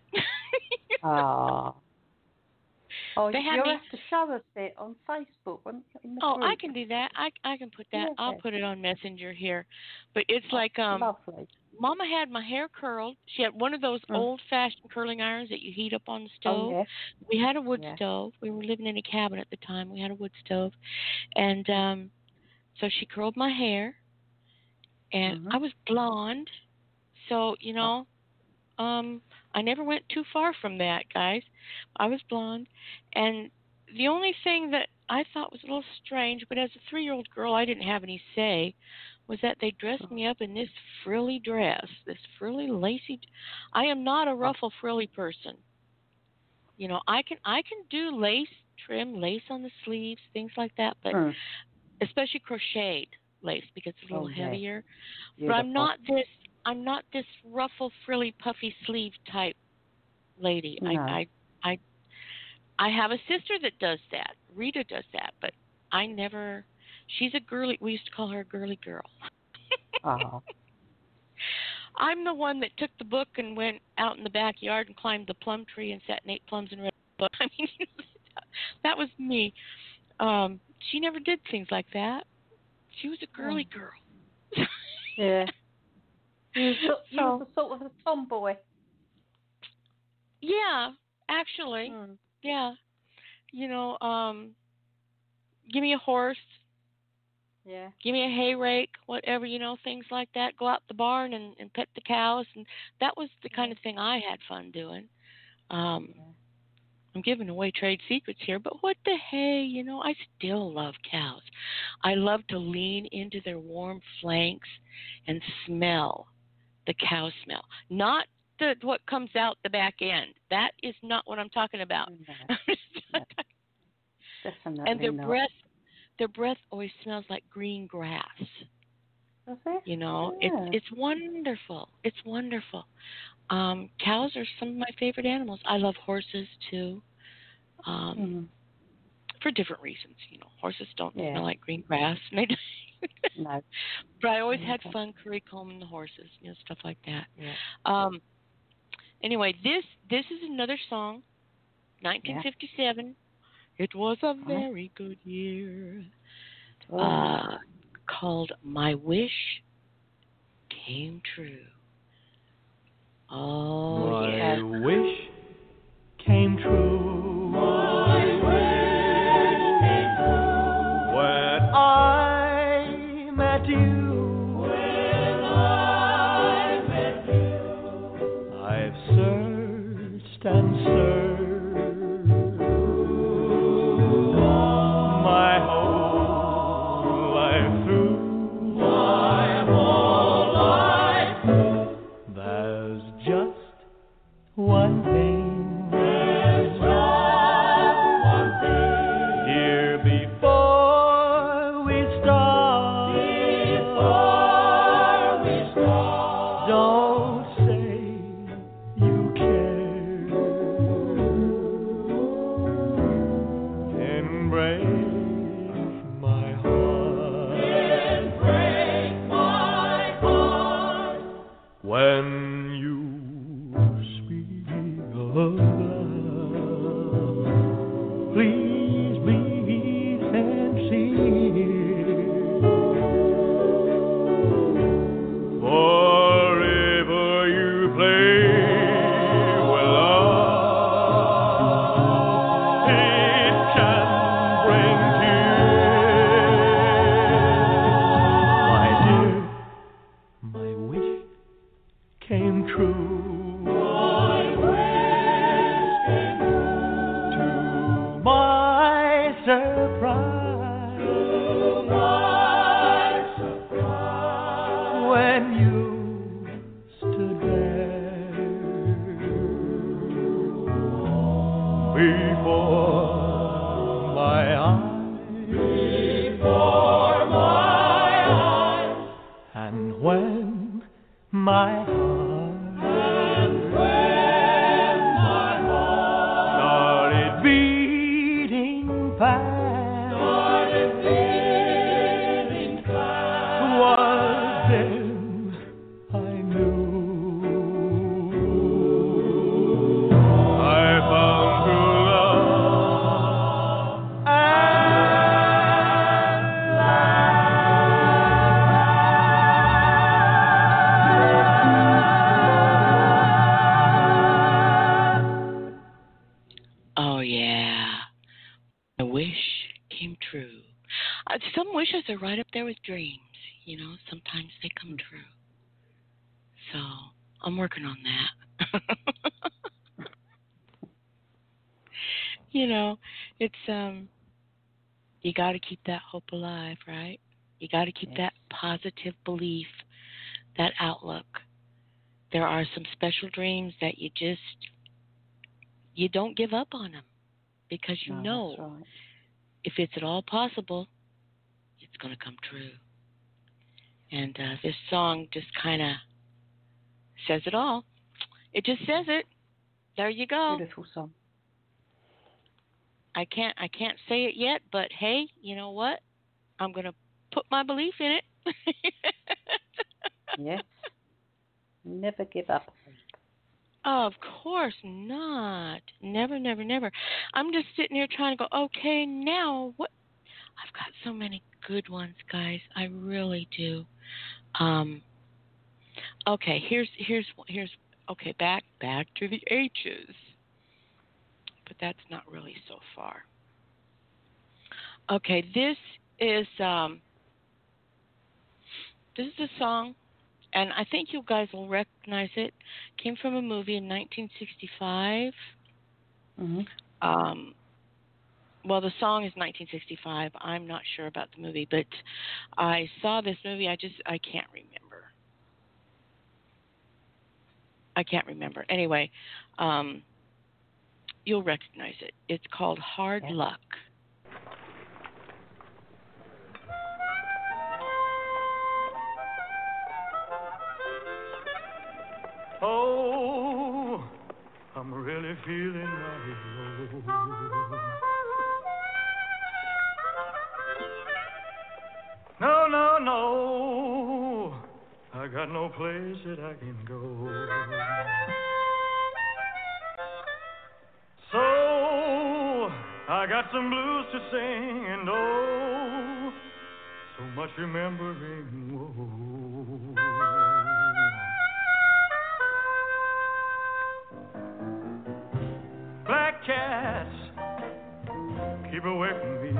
Oh. Oh, They had you'll me- have to show us it on Facebook. won't you, in the Oh, group? I can do that. I I can put that. Yeah. I'll put it on Messenger here. But it's Oh, like um lovely. Mama had my hair curled. She had one of those Mm. old-fashioned curling irons that you heat up on the stove. Oh, yeah. We had a wood Yeah. stove. We were living in a cabin at the time. We had a wood stove. And um so she curled my hair. And Mhm. I was blonde. So, you know, um I never went too far from that, guys. I was blonde. And the only thing that I thought was a little strange, but as a three-year-old girl, I didn't have any say, was that they dressed me up in this frilly dress, this frilly, lacy. I am not a ruffle, frilly person. You know, I can I can do lace trim, lace on the sleeves, things like that, but Mm. especially crocheted lace because it's a little Oh, yeah. heavier. But Beautiful. I'm not this. I'm not this ruffle, frilly, puffy sleeve type lady. No. I, I, I, I have a sister that does that. Rita does that, but I never. She's a girly. We used to call her a girly girl. Oh. I'm the one that took the book and went out in the backyard and climbed the plum tree and sat and ate plums and read the book. I mean, that was me. Um, she never did things like that. She was a girly girl. Yeah. You was, so, you So- was a sort of a tomboy. Yeah, actually, Mm. yeah. You know, um, give me a horse, Yeah. give me a hay rake, whatever, you know, things like that. Go out the barn and, and pet the cows, and that was the kind of thing I had fun doing. Um, Yeah. I'm giving away trade secrets here, but what the hey, you know, I still love cows. I love to lean into their warm flanks and smell the cow smell, not the what comes out the back end. That is not what I'm talking about. No. Definitely And their not. breath, their breath always smells like green grass. Does it? You know, Yeah. it's it's wonderful. It's wonderful. Um, cows are some of my favorite animals. I love horses too, um, Mm. for different reasons. You know, horses don't Yeah. smell like green grass, and they No. but I always had Okay. fun curry combing the horses, you know, stuff like that. Yeah. Um, anyway, this this is another song, nineteen fifty-seven. It was a very good year. Oh. Uh, called "My Wish Came True." Oh My yeah. wish came true. My wish came true. When I met you. When I met you. I've searched and searched my whole life through. My whole life through. There's just one thing There's Don't say you care. Then break my heart. Then break my heart. When you speak of love, please be sincere. Forever you play with love, it can bring tears. My dear, my wish came true. My wish came true. To my surprise. To my surprise. When you stood there before my eyes. Before my eyes. And when my heart, and when my heart started beating fast, started beating fast, was then I knew I found true love at Oh, yeah. My wish came true. Uh, some wishes are right up there with dreams. You know, sometimes they come true. So I'm working on that. You know, it's, um, you got to keep that hope alive, right? You got to keep Yes. that positive belief, that outlook. There are some special dreams that you just, you don't give up on them because you No, know that's right. if it's at all possible, it's going to come true. And uh, this song just kind of says it all. It just says it. There you go. Beautiful song. I can't I can't say it yet, but hey, you know what? I'm going to put my belief in it. Yes. Never give up. Of course not. Never, never, never. I'm just sitting here trying to go, okay, now what? I've got so many good ones, guys. I really do. Um, okay, here's here's here's okay, back back to the H's. But that's not really so far. Okay, this is um this is a song, and I think you guys will recognize it. Came from a movie in nineteen sixty-five. Mm-hmm. Um, well, the song is nineteen sixty-five. I'm not sure about the movie, but I saw this movie. I just I can't remember. I can't remember. Anyway, um, you'll recognize it. It's called Hard Yeah. Luck. Oh, I'm really feeling right low. No, no, no, I got no place that I can go. So I got some blues to sing, and oh, so much remembering. Whoa. Black cats, keep away from me.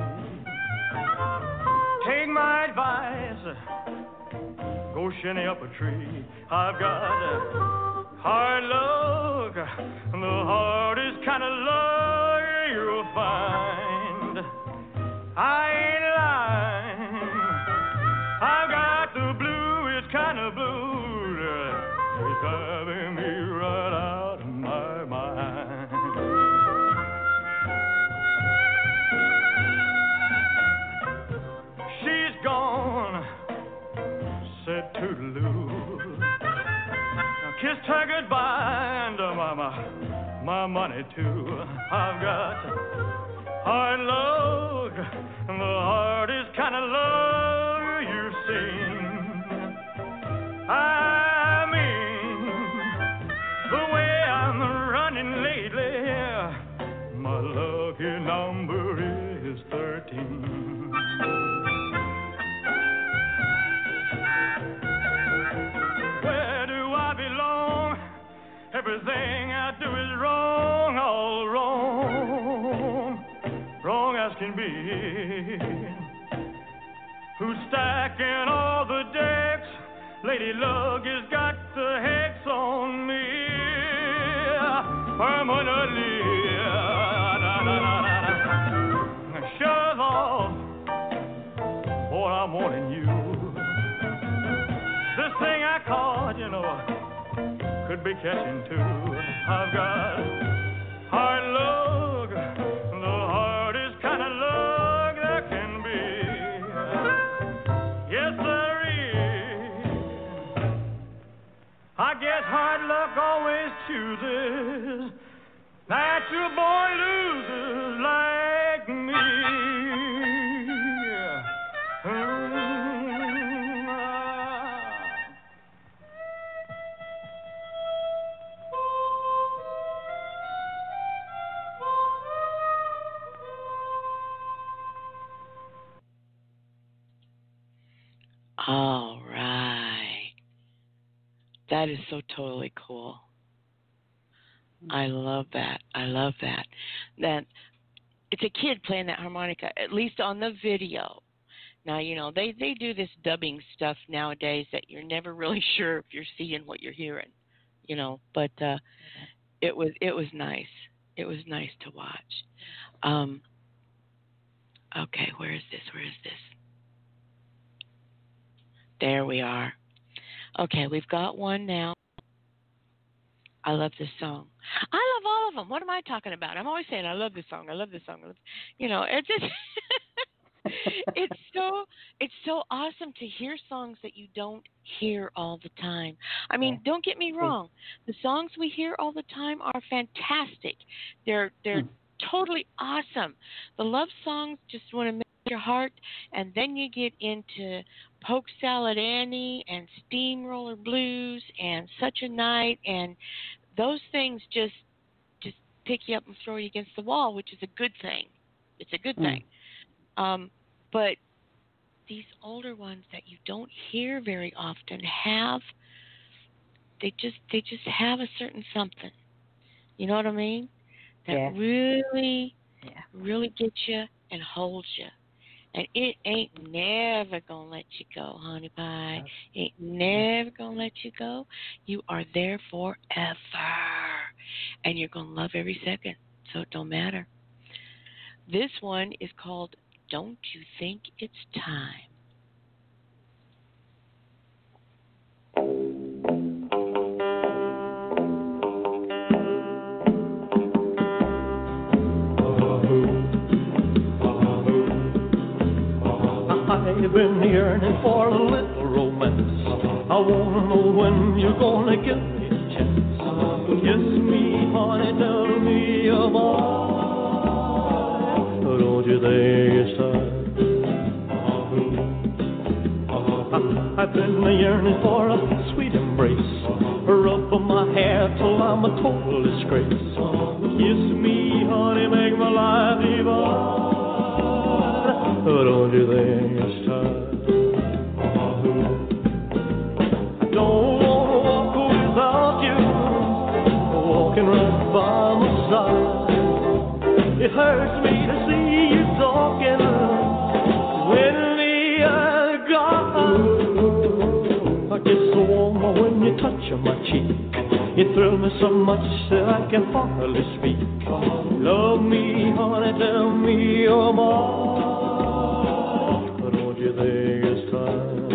Take my advice, go shinny up a tree. I've got hard luck, the hardest kind of luck you'll find. I ain't lying, I've got the bluest kind of blues. It's driving me right out of my mind. She's gone, said toodaloo. kissed her goodbye and uh, my, my, my money too. I've got hard luck, the hardest kind of luck you've seen. I mean, the way I'm running lately, my lucky number is thirteen. Where do I belong? Everything I do is wrong, all wrong, wrong as can be. Who's stacking all the decks? Lady Luck has got the hex on me permanently. Shove off, boy, I'm warning you. This thing I caught, you know, could be catching too. I've got hard luck, the hardest kind of luck there can be. Yes, sirree. I guess hard luck always chooses natural born losers like me. All right. That is so totally cool. I love that. I love that. That it's a kid playing that harmonica, at least on the video. Now, you know, they, they do this dubbing stuff nowadays that you're never really sure if you're seeing what you're hearing, you know, but uh, it was it was nice. It was nice to watch. Um, okay, where is this? Where is this? There we are. Okay, we've got one now. I love this song. I love all of them. What am I talking about? I'm always saying I love this song. I love this song. I love, you know, it's just it's so it's so awesome to hear songs that you don't hear all the time. I mean, don't get me wrong. The songs we hear all the time are fantastic. They're they're mm. totally awesome. The love songs just want to make your heart, and then you get into Polk Salad Annie and Steamroller Blues and Such a Night, and those things just just pick you up and throw you against the wall, which is a good thing. It's a good mm. thing. Um, but these older ones that you don't hear very often have, they just they just have a certain something. You know what I mean? That yeah. really, yeah. really gets you and holds you. And it ain't never going to let you go, honey pie. Ain't never going to let you go. You are there forever. And you're going to love every second. So it don't matter. This one is called Don't You Think It's Time? I've been yearning for a little romance. I wanna know when you're gonna give me a chance. Kiss me, honey, tell me about. Don't you think it's time? I've been yearning for a sweet embrace. Rub my hair till I'm a total disgrace. Kiss me, honey, make my life divine. Don't you think it's time? I don't wanna walk without you, walking right by my side. It hurts me to see you talking with the other guy. I get so warm when you touch my cheek. You thrill me so much that I can hardly speak. Love me, honey, tell me you're mine. You think it's time?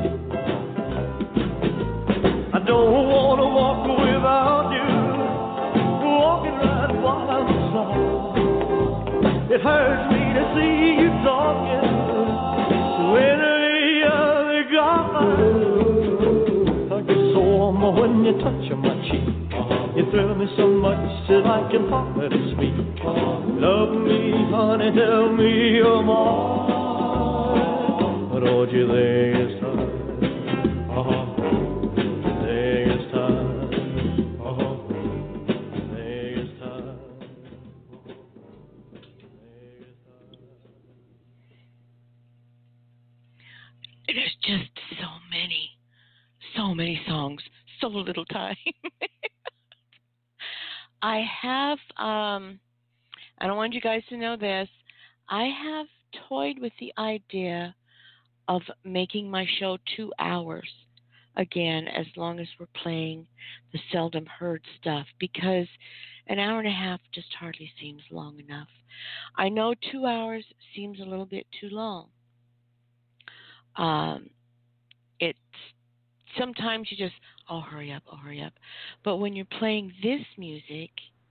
I don't want to walk without you, walking right by my side. It hurts me to see you talking with the other guy. I get so warm warm when you touch my cheek. You thrill me so much that I can hardly speak. Love me, honey, tell me you're mine. But don't you think it's time? Uh-huh. Think it's time. Uh-huh. Think it's time. There's just so many, so many songs, so little time. I have, um, I don't want you guys to know this, I have toyed with the idea of making my show two hours again, as long as we're playing the seldom heard stuff, because an hour and a half just hardly seems long enough. I know two hours seems a little bit too long. Um, it's sometimes you just, oh, hurry up, oh, hurry up. But when you're playing this music,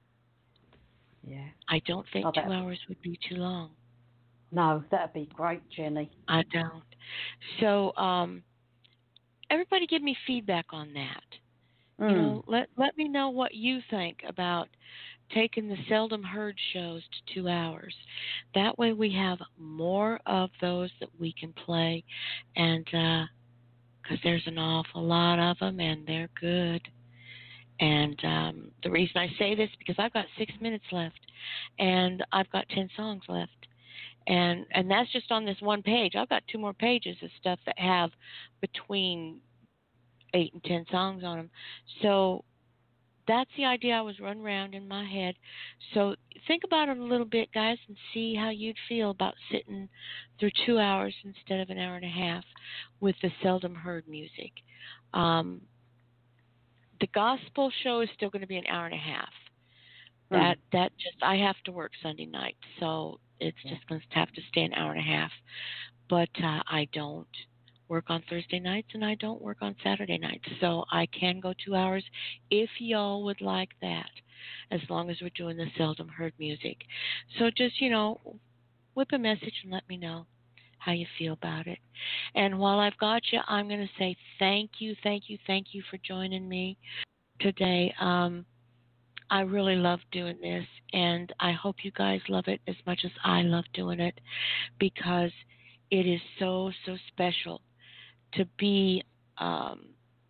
yeah, I don't think oh, two hours would be too long. No, that'd be great, Jenny. I don't. So, um, everybody give me feedback on that. Mm. You know, let let me know what you think about taking the seldom heard shows to two hours. That way we have more of those that we can play, and because uh, there's an awful lot of them, and they're good. And um, the reason I say this is because I've got six minutes left, and I've got ten songs left. And and that's just on this one page. I've got two more pages of stuff that have between eight and ten songs on them. So that's the idea I was running around in my head. So think about it a little bit, guys, and see how you'd feel about sitting through two hours instead of an hour and a half with the seldom heard music. Um, the gospel show is still going to be an hour and a half. That mm. that just I have to work Sunday night, so it's just going to have to stay an hour and a half. But uh, I don't work on Thursday nights, and I don't work on Saturday nights, so I can go two hours if y'all would like that, as long as we're doing the seldom heard music. So just, you know, whip a message and let me know how you feel about it. And while I've got you, I'm going to say thank you, thank you, thank you for joining me today. Um, I really love doing this, and I hope you guys love it as much as I love doing it, because it is so, so special to be um,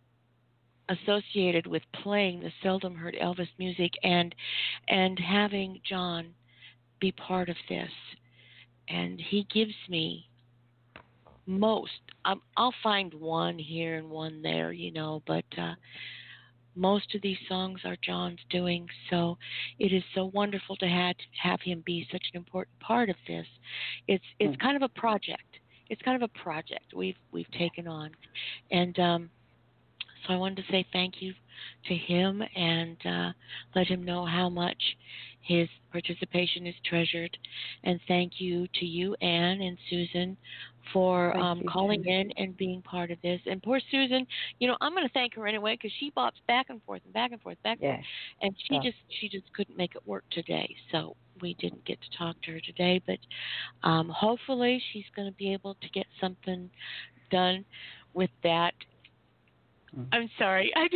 associated with playing the seldom heard Elvis music and and having John be part of this. And he gives me most. Um, I'll find one here and one there, you know, but uh, most of these songs are John's doing, so it is so wonderful to have, have him be such an important part of this. It's it's kind of a project. It's kind of a project we've we've taken on, and um, so I wanted to say thank you to him and uh, let him know how much his participation is treasured, and thank you to you, Ann and Susan, for um, you, calling in and being part of this. And poor Susan, you know, I'm going to thank her anyway, because she bops back and forth and back and forth, back and yeah. forth, and she yeah. just she just couldn't make it work today, so we didn't get to talk to her today. But um, hopefully she's going to be able to get something done with that. Mm. I'm sorry. I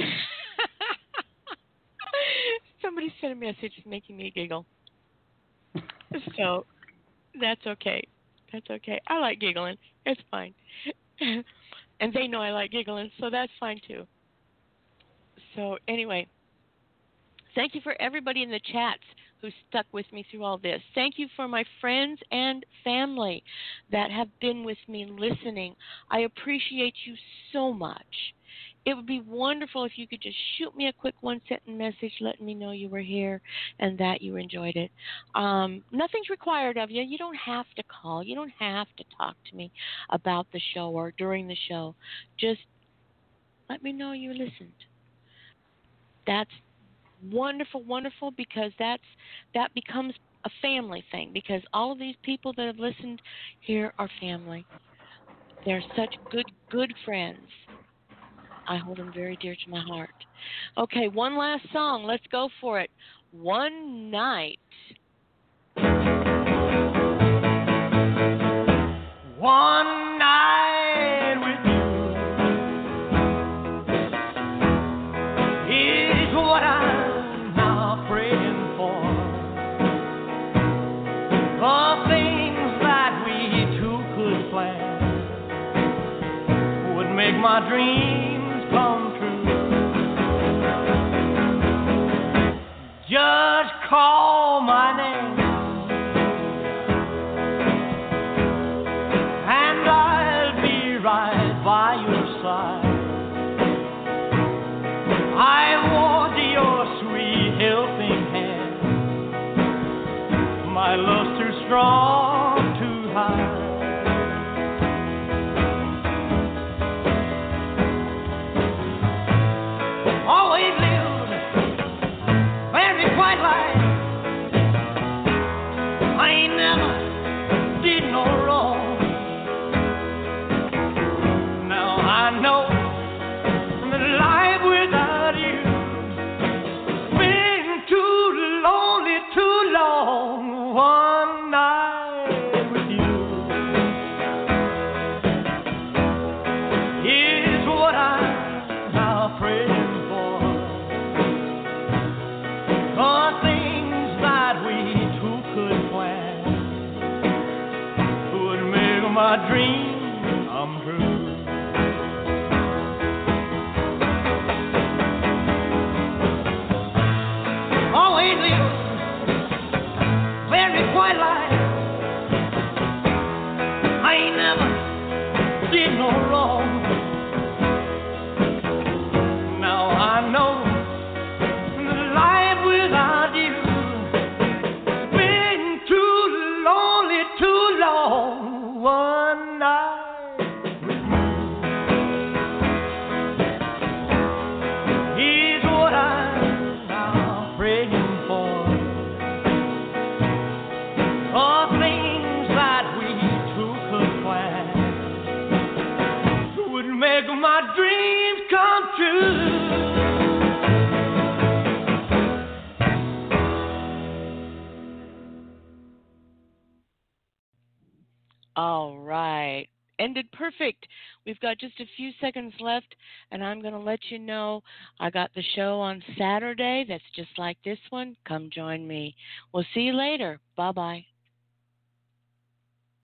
Somebody sent a message making me giggle. So that's okay. That's okay. I like giggling. It's fine. And they know I like giggling, so that's fine too. So anyway, thank you for everybody in the chats who stuck with me through all this. Thank you for my friends and family that have been with me listening. I appreciate you so much. It would be wonderful if you could just shoot me a quick one-sentence message letting me know you were here and that you enjoyed it. Um, nothing's required of you. You don't have to call. You don't have to talk to me about the show or during the show. Just let me know you listened. That's wonderful, wonderful, because that's that becomes a family thing, because all of these people that have listened here are family. They're such good, good friends. I hold them very dear to my heart. Okay, one last song. Let's go for it. One Night. One night with you, my dreams come true. Just call my name and I'll be right by your side. I want your sweet helping hand. My love's too strong to hide. Always lived very quiet life. I ain't never did no wrong. Now I know that life without you been too lonely, too long. One night with you is what I'm now praying for. The things that we two could plan would make my dream come true. Always live very quiet life. I ain't never did no wrong. Now I know that life without you been too lonely, too long. One night is what I'm now praying for. The things that we two could plan would make my dreams come true. All right. Ended perfect. We've got just a few seconds left, and I'm going to let you know I got the show on Saturday that's just like this one. Come join me. We'll see you later. Bye-bye.